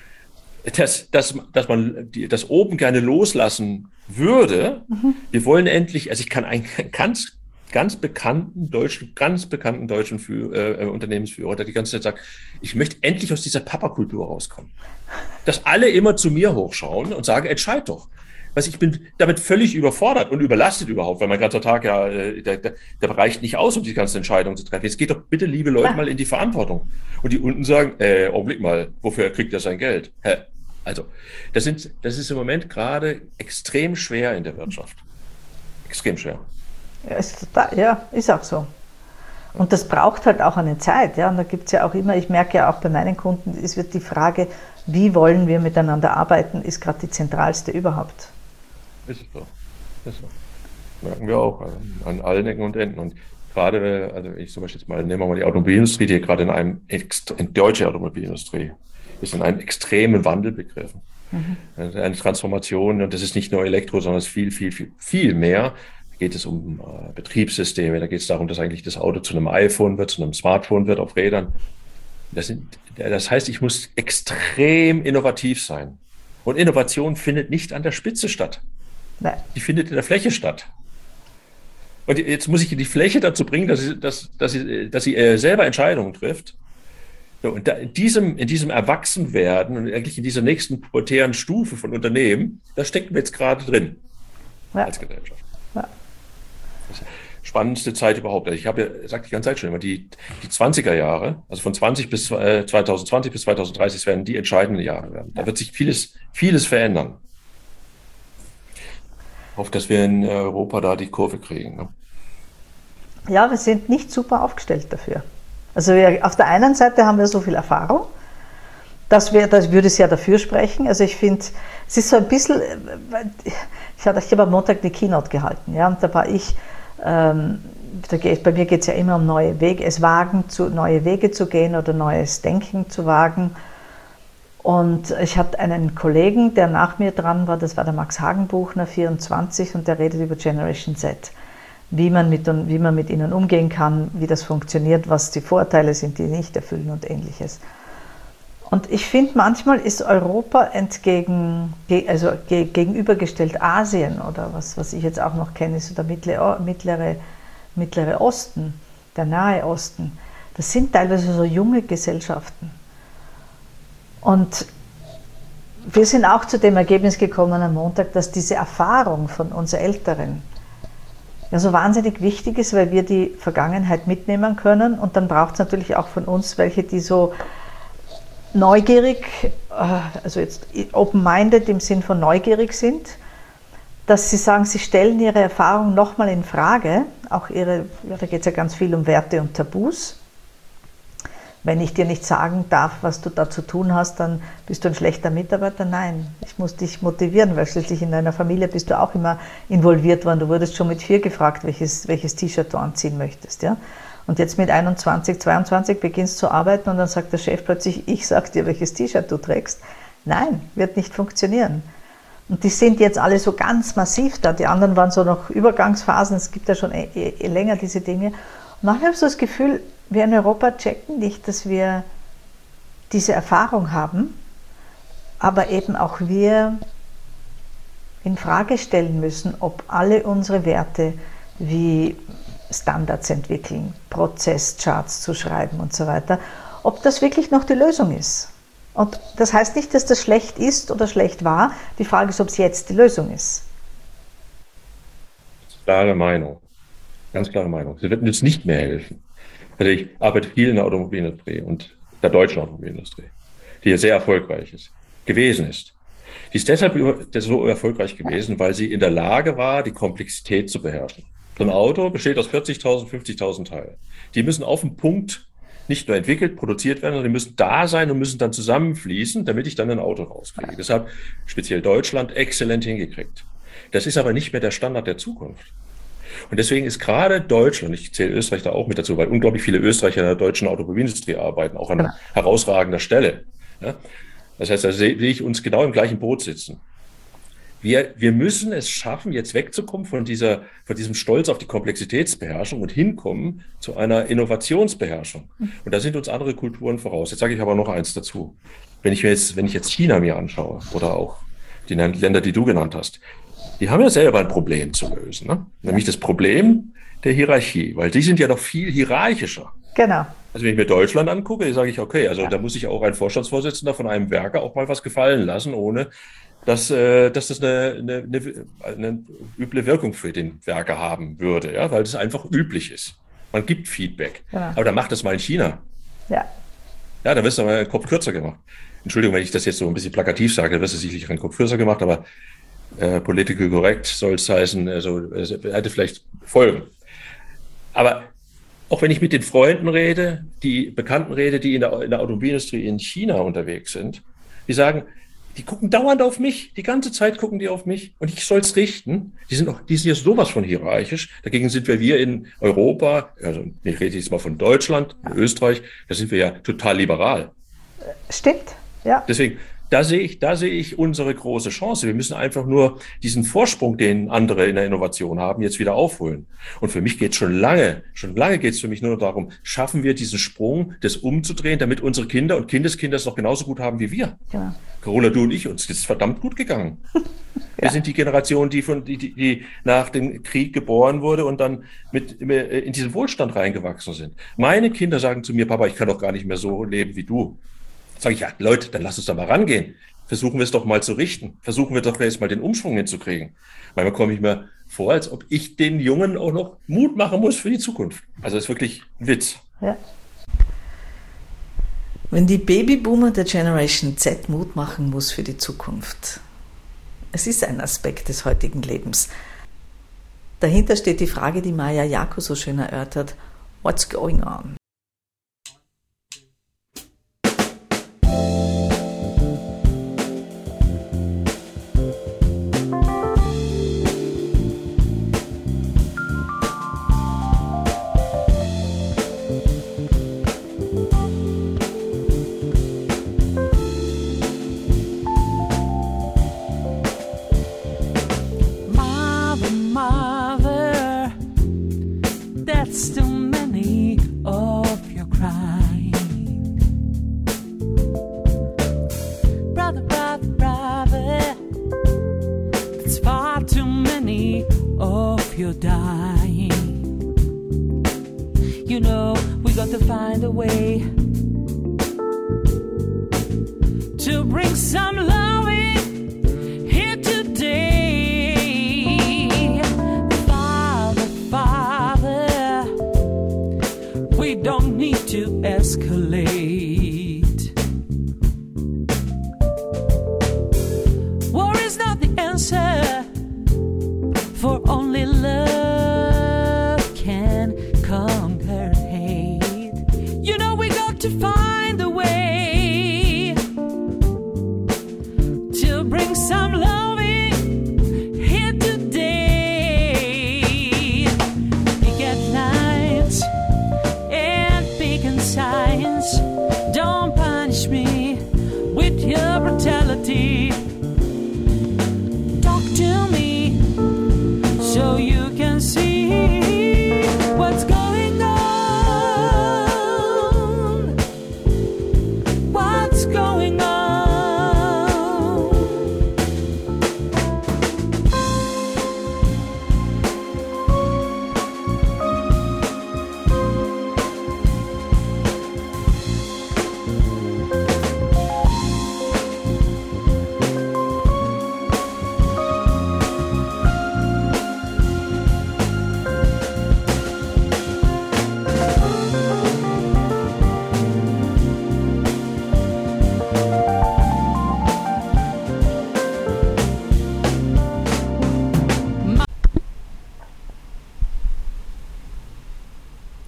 dass, dass, dass man die, das oben gerne loslassen würde. Mhm. Wir wollen endlich, also ich kann einen ganz, ganz bekannten deutschen, ganz bekannten deutschen Führ, äh, Unternehmensführer, der die ganze Zeit sagt, ich möchte endlich aus dieser Papa-Kultur rauskommen. Dass alle immer zu mir hochschauen und sagen, entscheid doch. Was ich bin damit völlig überfordert und überlastet überhaupt, weil mein ganzer Tag ja, der, der, der reicht nicht aus, um die ganzen Entscheidungen zu treffen. Jetzt geht doch bitte, liebe Leute, ja. mal in die Verantwortung. Und die unten sagen, äh, Augenblick mal, wofür kriegt er sein Geld? Hä? Also, das, sind, das ist im Moment gerade extrem schwer in der Wirtschaft. Extrem schwer. Ja, ist, total, ja, ist auch so. Und das braucht halt auch eine Zeit. Ja? Und da gibt es ja auch immer, ich merke ja auch bei meinen Kunden, es wird die Frage, wie wollen wir miteinander arbeiten, ist gerade die zentralste überhaupt. Ist es so. Ist so. Merken wir auch also an allen Ecken und Enden. Und gerade, also ich zum Beispiel jetzt mal, nehmen wir mal die Automobilindustrie, die gerade in einem, in deutsche Automobilindustrie, ist in einem extremen Wandel begriffen. Mhm. Also eine Transformation, und das ist nicht nur Elektro, sondern es ist viel, viel, viel, viel mehr. Da geht es um äh, Betriebssysteme, da geht es darum, dass eigentlich das Auto zu einem iPhone wird, zu einem Smartphone wird auf Rädern. Das, sind, das heißt, ich muss extrem innovativ sein. Und Innovation findet nicht an der Spitze statt. Nein. Die findet in der Fläche statt. Und jetzt muss ich in die Fläche dazu bringen, dass sie, dass, dass sie, dass sie äh, selber Entscheidungen trifft. So, und da, in diesem, in diesem Erwachsenwerden und eigentlich in dieser nächsten pubertären Stufe von Unternehmen, da stecken wir jetzt gerade drin. Ja. Als Gesellschaft. Ja. Das ist die spannendste Zeit überhaupt. Also ich habe ja, sag die ganze Zeit schon immer, die, die zwanziger Jahre, also von zwanzig bis äh, zwanzig zwanzig bis zwanzig dreißig werden die entscheidenden Jahre werden. Da wird sich vieles, vieles verändern. Ich hoffe, dass wir in Europa da die Kurve kriegen. Ne? Ja, wir sind nicht super aufgestellt dafür. Also wir, auf der einen Seite haben wir so viel Erfahrung, dass wir, das würde es ja dafür sprechen. Also ich finde, es ist so ein bisschen, ich habe, ich habe am Montag eine Keynote gehalten, ja, und da war ich, ähm, da geht, bei mir geht es ja immer um neue Wege, es wagen, zu, neue Wege zu gehen oder neues Denken zu wagen. Und ich hatte einen Kollegen, der nach mir dran war, das war der Max Hagenbuchner, vierundzwanzig, und der redet über Generation Z. Wie man, mit, wie man mit ihnen umgehen kann, wie das funktioniert, was die Vorteile sind, die nicht erfüllen und Ähnliches. Und ich finde, manchmal ist Europa entgegen, also gegenübergestellt Asien oder was, was ich jetzt auch noch kenne, ist der mittlere, mittlere, mittlere Osten, der Nahe Osten. Das sind teilweise so junge Gesellschaften. Und wir sind auch zu dem Ergebnis gekommen am Montag, dass diese Erfahrung von uns Älteren ja so wahnsinnig wichtig ist, weil wir die Vergangenheit mitnehmen können, und dann braucht es natürlich auch von uns welche, die so neugierig, also jetzt open-minded im Sinn von neugierig sind, dass sie sagen, sie stellen ihre Erfahrung nochmal in Frage, auch ihre, ja, da geht es ja ganz viel um Werte und Tabus. Wenn ich dir nicht sagen darf, was du da zu tun hast, dann bist du ein schlechter Mitarbeiter. Nein, ich muss dich motivieren, weil schließlich in deiner Familie bist du auch immer involviert worden. Du wurdest schon mit vier gefragt, welches, welches T-Shirt du anziehen möchtest. Ja? Und jetzt mit einundzwanzig, zweiundzwanzig beginnst zu arbeiten und dann sagt der Chef plötzlich, ich sag dir, welches T-Shirt du trägst. Nein, wird nicht funktionieren. Und die sind jetzt alle so ganz massiv da. Die anderen waren so noch Übergangsphasen. Es gibt ja schon eh, eh länger diese Dinge. Und manchmal habe ich so das Gefühl, wir in Europa checken nicht, dass wir diese Erfahrung haben, aber eben auch wir in Frage stellen müssen, ob alle unsere Werte wie Standards entwickeln, Prozesscharts zu schreiben und so weiter, ob das wirklich noch die Lösung ist. Und das heißt nicht, dass das schlecht ist oder schlecht war. Die Frage ist, ob es jetzt die Lösung ist. Klare Meinung. Ganz klare Meinung. Sie wird uns nicht mehr helfen. Also ich arbeite viel in der Automobilindustrie und der deutschen Automobilindustrie, die ja sehr erfolgreich ist, gewesen ist. Die ist deshalb so erfolgreich gewesen, weil sie in der Lage war, die Komplexität zu beherrschen. So ein Auto besteht aus vierzigtausend, fünfzigtausend Teilen. Die müssen auf dem Punkt nicht nur entwickelt, produziert werden, sondern die müssen da sein und müssen dann zusammenfließen, damit ich dann ein Auto rauskriege. Deshalb speziell Deutschland exzellent hingekriegt. Das ist aber nicht mehr der Standard der Zukunft. Und deswegen ist gerade Deutschland, ich zähle Österreich da auch mit dazu, weil unglaublich viele Österreicher in der deutschen Automobilindustrie arbeiten, auch an ja. herausragender Stelle. Ja? Das heißt, da sehe ich uns genau im gleichen Boot sitzen. Wir, wir müssen es schaffen, jetzt wegzukommen von dieser, von diesem Stolz auf die Komplexitätsbeherrschung und hinkommen zu einer Innovationsbeherrschung. Und da sind uns andere Kulturen voraus. Jetzt sage ich aber noch eins dazu. Wenn ich mir jetzt, wenn ich jetzt China mir anschaue oder auch die Länder, die du genannt hast, die haben ja selber ein Problem zu lösen, ne? Nämlich das Problem der Hierarchie, weil die sind ja noch viel hierarchischer. Genau. Also wenn ich mir Deutschland angucke, sage ich, okay, also ja. da muss sich auch ein Vorstandsvorsitzender von einem Werker auch mal was gefallen lassen, ohne dass, äh, dass das eine, eine, eine, eine üble Wirkung für den Werker haben würde, ja, weil das einfach üblich ist. Man gibt Feedback. Genau. Aber dann macht das mal in China. Ja. Ja, dann wirst du mal einen Kopf kürzer gemacht. Entschuldigung, wenn ich das jetzt so ein bisschen plakativ sage, dann wirst du sicherlich einen Kopf kürzer gemacht, aber äh, political correct soll es heißen, also es hätte vielleicht Folgen. Aber auch wenn ich mit den Freunden rede, die Bekannten rede, die in der, in der Automobilindustrie in China unterwegs sind, die sagen, die gucken dauernd auf mich, die ganze Zeit gucken die auf mich und ich soll es richten. Die sind auch, die sind ja sowas von hierarchisch. Dagegen sind wir wir in Europa, also ich rede jetzt mal von Deutschland, Österreich, da sind wir ja total liberal. Stimmt, ja. Deswegen, da sehe ich, da sehe ich unsere große Chance. Wir müssen einfach nur diesen Vorsprung, den andere in der Innovation haben, jetzt wieder aufholen. Und für mich geht es schon lange, schon lange geht es für mich nur darum, schaffen wir diesen Sprung, das umzudrehen, damit unsere Kinder und Kindeskinder es noch genauso gut haben wie wir. Genau. Carola, du und ich, uns ist es verdammt gut gegangen. Ja. Wir sind die Generation, die von, die, die, die nach dem Krieg geboren wurde und dann mit in diesen Wohlstand reingewachsen sind. Meine Kinder sagen zu mir, Papa, ich kann doch gar nicht mehr so leben wie du. Sage ich, ja, Leute, dann lass uns da mal rangehen. Versuchen wir es doch mal zu richten. Versuchen wir doch jetzt mal den Umschwung hinzukriegen. Manchmal komme ich mir vor, als ob ich den Jungen auch noch Mut machen muss für die Zukunft. Also das ist wirklich ein Witz. Ja. Wenn die Babyboomer der Generation Z Mut machen muss für die Zukunft. Es ist ein Aspekt des heutigen Lebens. Dahinter steht die Frage, die Maja Jaco so schön erörtert. What's going on?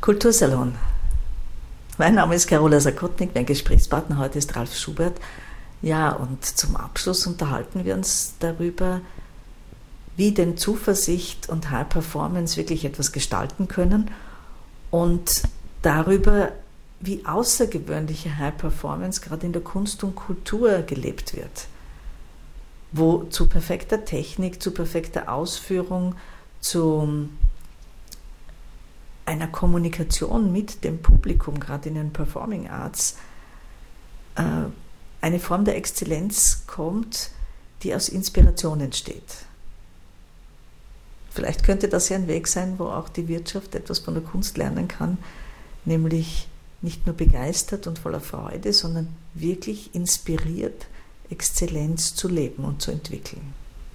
Kultursalon. Mein Name ist Carola Sakotnik, mein Gesprächspartner heute ist Ralf Schubert. Ja, und zum Abschluss unterhalten wir uns darüber, wie denn Zuversicht und High Performance wirklich etwas gestalten können und darüber, wie außergewöhnliche High Performance gerade in der Kunst und Kultur gelebt wird, wo zu perfekter Technik, zu perfekter Ausführung, zu einer Kommunikation mit dem Publikum, gerade in den Performing Arts, äh, eine Form der Exzellenz kommt, die aus Inspiration entsteht. Vielleicht könnte das ja ein Weg sein, wo auch die Wirtschaft etwas von der Kunst lernen kann, nämlich nicht nur begeistert und voller Freude, sondern wirklich inspiriert, Exzellenz zu leben und zu entwickeln.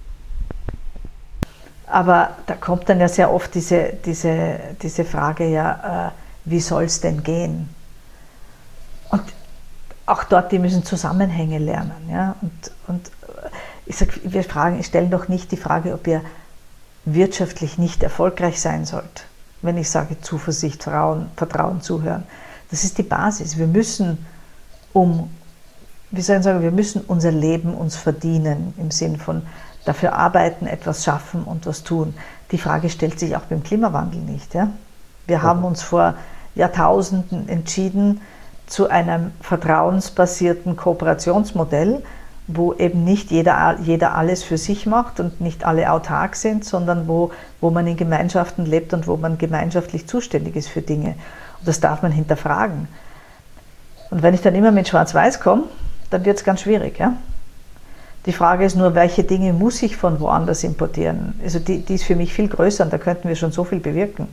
Aber da kommt dann ja sehr oft diese, diese, diese Frage, ja, äh, wie soll es denn gehen? Und auch dort, die müssen Zusammenhänge lernen. Ja? Und, und ich sag, wir fragen, stellen doch nicht die Frage, ob ihr wirtschaftlich nicht erfolgreich sein sollt. Wenn ich sage Zuversicht, Vertrauen, Vertrauen, Zuhören. Das ist die Basis. Wir müssen um, wie soll ich sagen, wir müssen unser Leben uns verdienen, im Sinn von dafür arbeiten, etwas schaffen und was tun. Die Frage stellt sich auch beim Klimawandel nicht. Ja? Wir okay. haben uns vor Jahrtausenden entschieden zu einem vertrauensbasierten Kooperationsmodell, wo eben nicht jeder, jeder alles für sich macht und nicht alle autark sind, sondern wo, wo man in Gemeinschaften lebt und wo man gemeinschaftlich zuständig ist für Dinge. Und das darf man hinterfragen. Und wenn ich dann immer mit Schwarz-Weiß komme, dann wird es ganz schwierig. Ja? Die Frage ist nur, welche Dinge muss ich von woanders importieren? Also die, die ist für mich viel größer und da könnten wir schon so viel bewirken.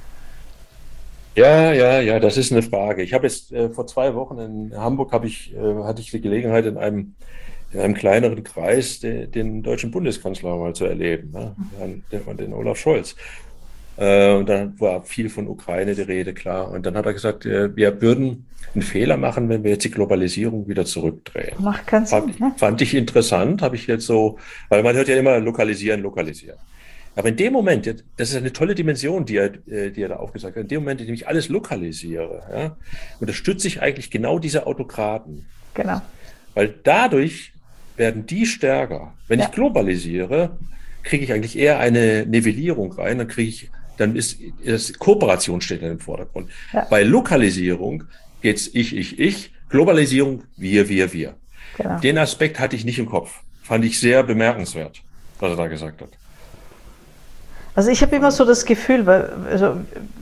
Ja, ja, ja, das ist eine Frage. Ich habe jetzt äh, vor zwei Wochen in Hamburg habe ich, äh, hatte ich die Gelegenheit, in einem, in einem kleineren Kreis de, den deutschen Bundeskanzler mal zu erleben, ne? den, den Olaf Scholz. Äh, und dann war viel von Ukraine die Rede, klar. Und dann hat er gesagt, äh, wir würden einen Fehler machen, wenn wir jetzt die Globalisierung wieder zurückdrehen. Macht keinen Sinn. Fand, ne? fand ich interessant, habe ich jetzt so, weil man hört ja immer lokalisieren, lokalisieren. Aber in dem Moment, das ist eine tolle Dimension, die er, die er da aufgezeigt hat, in dem Moment, in dem ich alles lokalisiere, ja, unterstütze ich eigentlich genau diese Autokraten. Genau. Weil dadurch werden die stärker. Wenn ja. ich globalisiere, kriege ich eigentlich eher eine Nivellierung rein, dann kriege ich, dann ist das Kooperation steht in dem Vordergrund. Ja. Bei Lokalisierung geht's ich, ich, ich, Globalisierung, wir, wir, wir. Genau. Den Aspekt hatte ich nicht im Kopf. Fand ich sehr bemerkenswert, was er da gesagt hat. Also ich habe immer so das Gefühl, weil, also,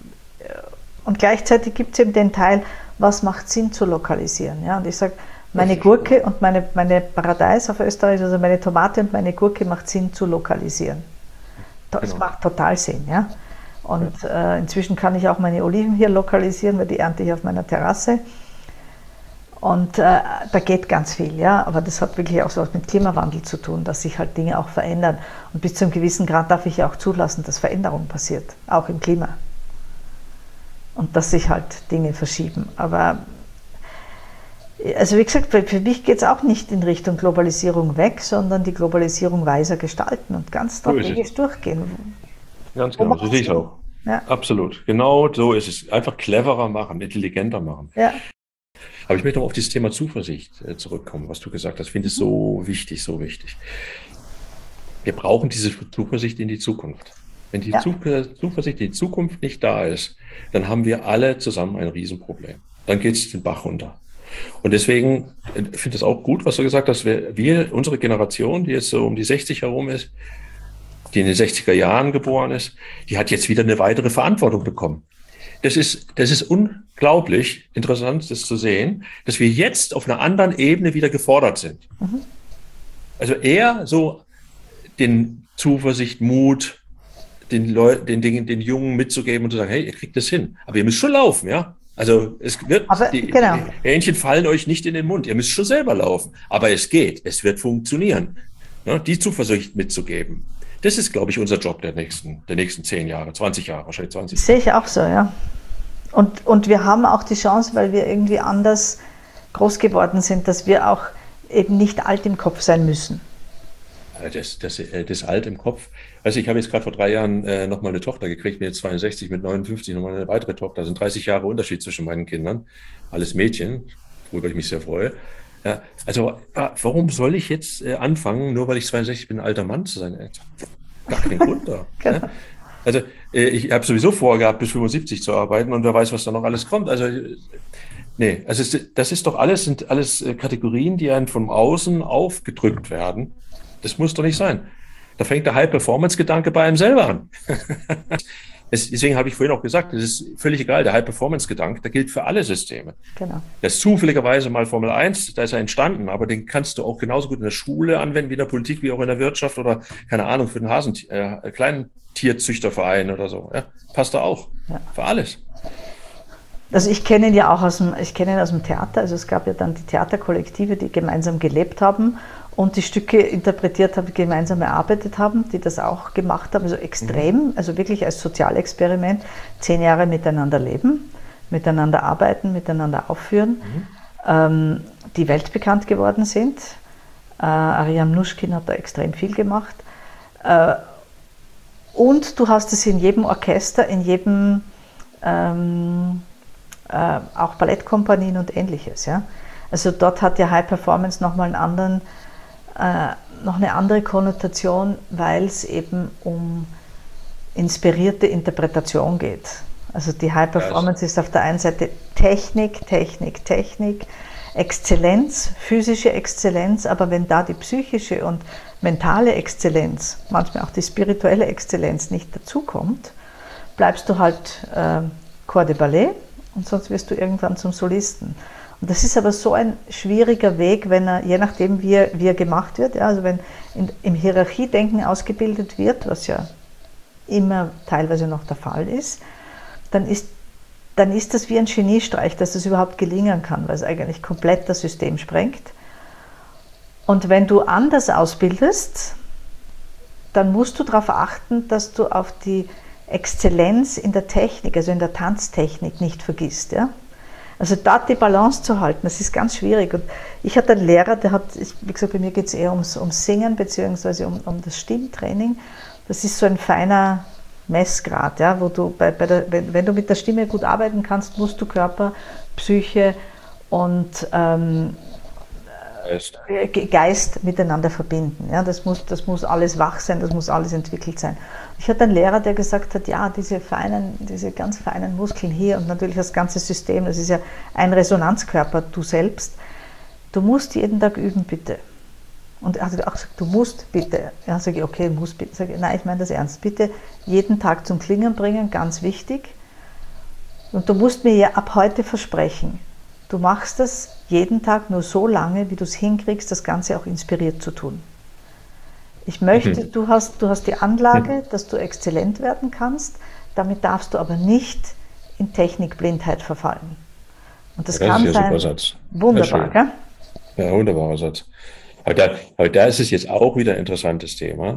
und gleichzeitig gibt es eben den Teil, was macht Sinn zu lokalisieren. Ja? Und ich sage, meine Gurke und meine, meine Paradeis auf Österreich, also meine Tomate und meine Gurke macht Sinn zu lokalisieren. Das genau. macht total Sinn. Ja? Und ja. äh, inzwischen kann ich auch meine Oliven hier lokalisieren, weil die ernte ich auf meiner Terrasse. Und äh, da geht ganz viel, ja, aber das hat wirklich auch so was mit Klimawandel zu tun, dass sich halt Dinge auch verändern. Und bis zu einem gewissen Grad darf ich ja auch zulassen, dass Veränderung passiert, auch im Klima. Und dass sich halt Dinge verschieben. Aber, also wie gesagt, für mich geht es auch nicht in Richtung Globalisierung weg, sondern die Globalisierung weiser gestalten und ganz strategisch so durchgehen. Ganz genau, so sehe ich es auch. Ja. Absolut, genau so ist es. Einfach cleverer machen, intelligenter machen. Ja. Aber ich möchte noch auf dieses Thema Zuversicht äh, zurückkommen, was du gesagt hast. Ich finde es so wichtig, so wichtig. Wir brauchen diese Zuversicht in die Zukunft. Wenn die ja. Zuversicht in die Zukunft nicht da ist, dann haben wir alle zusammen ein Riesenproblem. Dann geht es den Bach runter. Und deswegen äh, finde ich es auch gut, was du gesagt hast. Wir, wir, unsere Generation, die jetzt so um die sechzig herum ist, die in den sechziger Jahren geboren ist, die hat jetzt wieder eine weitere Verantwortung bekommen. Das ist, das ist unglaublich interessant, das zu sehen, dass wir jetzt auf einer anderen Ebene wieder gefordert sind. Mhm. Also eher so den Zuversicht, Mut, den Leuten, den Dingen, den Jungen mitzugeben und zu sagen, hey, ihr kriegt das hin. Aber ihr müsst schon laufen, ja? Also es wird, aber, die, genau. die Hähnchen fallen euch nicht in den Mund. Ihr müsst schon selber laufen. Aber es geht, es wird funktionieren. Ja, die Zuversicht mitzugeben. Das ist, glaube ich, unser Job der nächsten, der nächsten zehn Jahre, zwanzig Jahre, wahrscheinlich zwanzig. Sehe ich auch so, ja. Und, und wir haben auch die Chance, weil wir irgendwie anders groß geworden sind, dass wir auch eben nicht alt im Kopf sein müssen. Das, das, das alt im Kopf Also ich habe jetzt gerade vor drei Jahren äh, nochmal eine Tochter gekriegt, bin jetzt zweiundsechzig, mit neunundfünfzig nochmal eine weitere Tochter. Das sind dreißig Jahre Unterschied zwischen meinen Kindern. Alles Mädchen, worüber ich mich sehr freue. Ja, also ja, warum soll ich jetzt äh, anfangen, nur weil ich zweiundsechzig bin, ein alter Mann zu sein? Gar keinen Grund da. Genau. Ja? Also äh, ich habe sowieso vorgehabt, bis fünfundsiebzig zu arbeiten und wer weiß, was da noch alles kommt. Also nee, also es, das ist doch alles, sind alles äh, Kategorien, die einem von außen aufgedrückt werden. Das muss doch nicht sein. Da fängt der High-Performance-Gedanke bei einem selber an. es, deswegen habe ich vorhin auch gesagt, es ist völlig egal, der High-Performance-Gedanke, der gilt für alle Systeme. Genau. Das ist zufälligerweise mal Formel eins, da ist er entstanden, aber den kannst du auch genauso gut in der Schule anwenden, wie in der Politik, wie auch in der Wirtschaft oder, keine Ahnung, für den Hasen, äh, kleinen Tierzüchterverein oder so. Ja, passt da auch. Ja. Für alles. Also ich kenne ihn ja auch aus dem, ich kenne ihn aus dem Theater, also es gab ja dann die Theaterkollektive, die gemeinsam gelebt haben und die Stücke interpretiert haben, gemeinsam erarbeitet haben, die das auch gemacht haben, also extrem, also wirklich als Sozialexperiment, zehn Jahre miteinander leben, miteinander arbeiten, miteinander aufführen, mhm. ähm, die weltbekannt geworden sind. Äh, Ariam Nushkin hat da extrem viel gemacht. Äh, und du hast es in jedem Orchester, in jedem, ähm, äh, auch Ballettkompanien und Ähnliches. Ja? Also dort hat ja High Performance nochmal einen anderen Äh, noch eine andere Konnotation, weil es eben um inspirierte Interpretation geht. Also die High Performance ist auf der einen Seite Technik, Technik, Technik, Exzellenz, physische Exzellenz, aber wenn da die psychische und mentale Exzellenz, manchmal auch die spirituelle Exzellenz nicht dazukommt, bleibst du halt äh, Corps de Ballet und sonst wirst du irgendwann zum Solisten. Und das ist aber so ein schwieriger Weg, wenn er, je nachdem wie er, wie er gemacht wird, ja, also wenn in, im Hierarchiedenken ausgebildet wird, was ja immer teilweise noch der Fall ist, dann ist, dann ist das wie ein Geniestreich, dass das überhaupt gelingen kann, weil es eigentlich komplett das System sprengt. Und wenn du anders ausbildest, dann musst du darauf achten, dass du auf die Exzellenz in der Technik, also in der Tanztechnik nicht vergisst, ja. Also da die Balance zu halten, das ist ganz schwierig. Und ich hatte einen Lehrer, der hat, wie gesagt, bei mir geht es eher ums, ums Singen bzw. Um, um das Stimmtraining. Das ist so ein feiner Messgrad, ja, wo du bei, bei der, wenn, wenn du mit der Stimme gut arbeiten kannst, musst du Körper, Psyche und ähm, Geist. Geist miteinander verbinden. Ja, das muss, das muss alles wach sein, das muss alles entwickelt sein. Ich hatte einen Lehrer, der gesagt hat, ja, diese feinen, diese ganz feinen Muskeln hier und natürlich das ganze System, das ist ja ein Resonanzkörper, du selbst, du musst jeden Tag üben, bitte. Und er hat auch gesagt, du musst bitte. Ja, sage ich, okay, muss bitte. Sage ich, nein, ich meine das ernst. Bitte jeden Tag zum Klingen bringen, ganz wichtig. Und du musst mir ja ab heute versprechen, du machst das jeden Tag nur so lange, wie du es hinkriegst, das Ganze auch inspiriert zu tun. Ich möchte, mhm. du hast, du hast die Anlage, mhm. dass du exzellent werden kannst, damit darfst du aber nicht in Technikblindheit verfallen. Und das, das kann ist ja sein. Super Satz. Wunderbar, gell? Ja, wunderbarer Satz. Aber da, aber da ist es jetzt auch wieder ein interessantes Thema.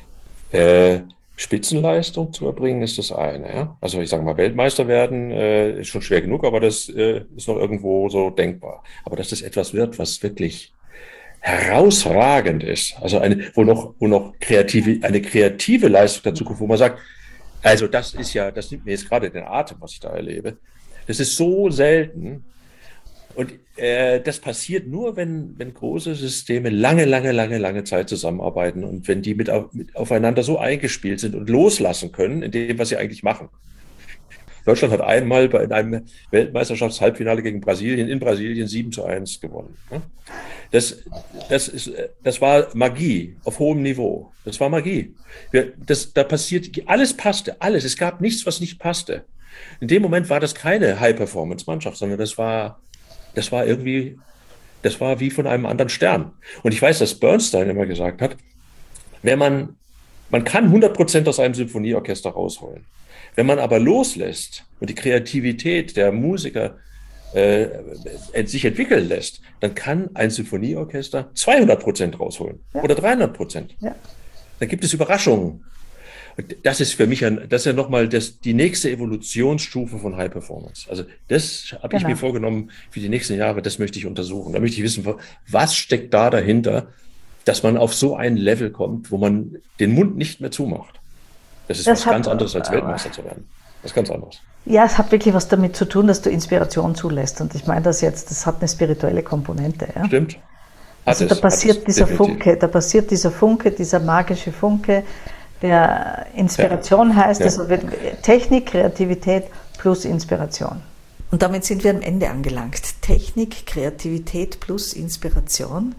Äh, Spitzenleistung zu erbringen ist das eine. Ja? Also ich sage mal, Weltmeister werden äh, ist schon schwer genug, aber das äh, ist noch irgendwo so denkbar. Aber dass das etwas wird, was wirklich herausragend ist, also eine, wo noch, wo noch kreative, eine kreative Leistung dazu kommt, wo man sagt, also das ist ja, das nimmt mir jetzt gerade den Atem, was ich da erlebe. Das ist so selten. Und äh, das passiert nur, wenn, wenn große Systeme lange, lange, lange, lange Zeit zusammenarbeiten und wenn die mit, mit aufeinander so eingespielt sind und loslassen können in dem, was sie eigentlich machen. Deutschland hat einmal bei in einem Weltmeisterschaftshalbfinale gegen Brasilien in Brasilien sieben zu eins gewonnen. Das, das, ist, das war Magie auf hohem Niveau. Das war Magie. Wir, das, da passiert, alles passte, alles. Es gab nichts, was nicht passte. In dem Moment war das keine High-Performance-Mannschaft, sondern das war Das war irgendwie, das war wie von einem anderen Stern. Und ich weiß, dass Bernstein immer gesagt hat, wenn man, man kann hundert Prozent aus einem Symphonieorchester rausholen. Wenn man aber loslässt und die Kreativität der Musiker äh, sich entwickeln lässt, dann kann ein Symphonieorchester zweihundert Prozent rausholen, ja, oder dreihundert Prozent. Ja. Dann gibt es Überraschungen. Und das ist für mich ein, das ist ja nochmal das, die nächste Evolutionsstufe von High Performance. Also das habe genau. ich mir vorgenommen für die nächsten Jahre, das möchte ich untersuchen. Da möchte ich wissen, was steckt da dahinter, dass man auf so ein Level kommt, wo man den Mund nicht mehr zumacht. Das ist Das was hat- ganz anderes, als Weltmeister zu werden. Das ist ganz anderes. Ja, es hat wirklich was damit zu tun, dass du Inspiration zulässt. Und ich meine das jetzt, das hat eine spirituelle Komponente. Ja? Stimmt. Hat Also es, da hat passiert es, dieser definitiv. Funke, da passiert dieser Funke, dieser magische Funke, der Inspiration heißt, Ja. also Technik, Kreativität plus Inspiration. Und damit sind wir am Ende angelangt. Technik, Kreativität plus Inspiration,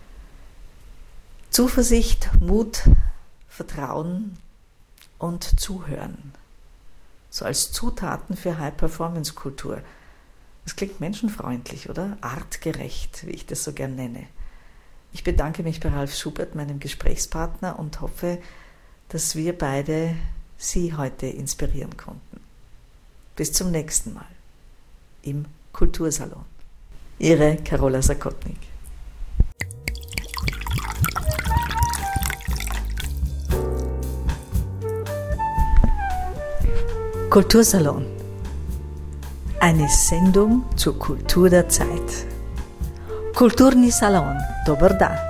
Zuversicht, Mut, Vertrauen und Zuhören. So als Zutaten für High-Performance-Kultur. Das klingt menschenfreundlich, oder? Artgerecht, wie ich das so gern nenne. Ich bedanke mich bei Ralf Schubert, meinem Gesprächspartner, und hoffe, dass wir beide Sie heute inspirieren konnten. Bis zum nächsten Mal im Kultursalon. Ihre Carola Sakotnik. Kultursalon. Eine Sendung zur Kultur der Zeit. Kulturni Salon. Dobar dan.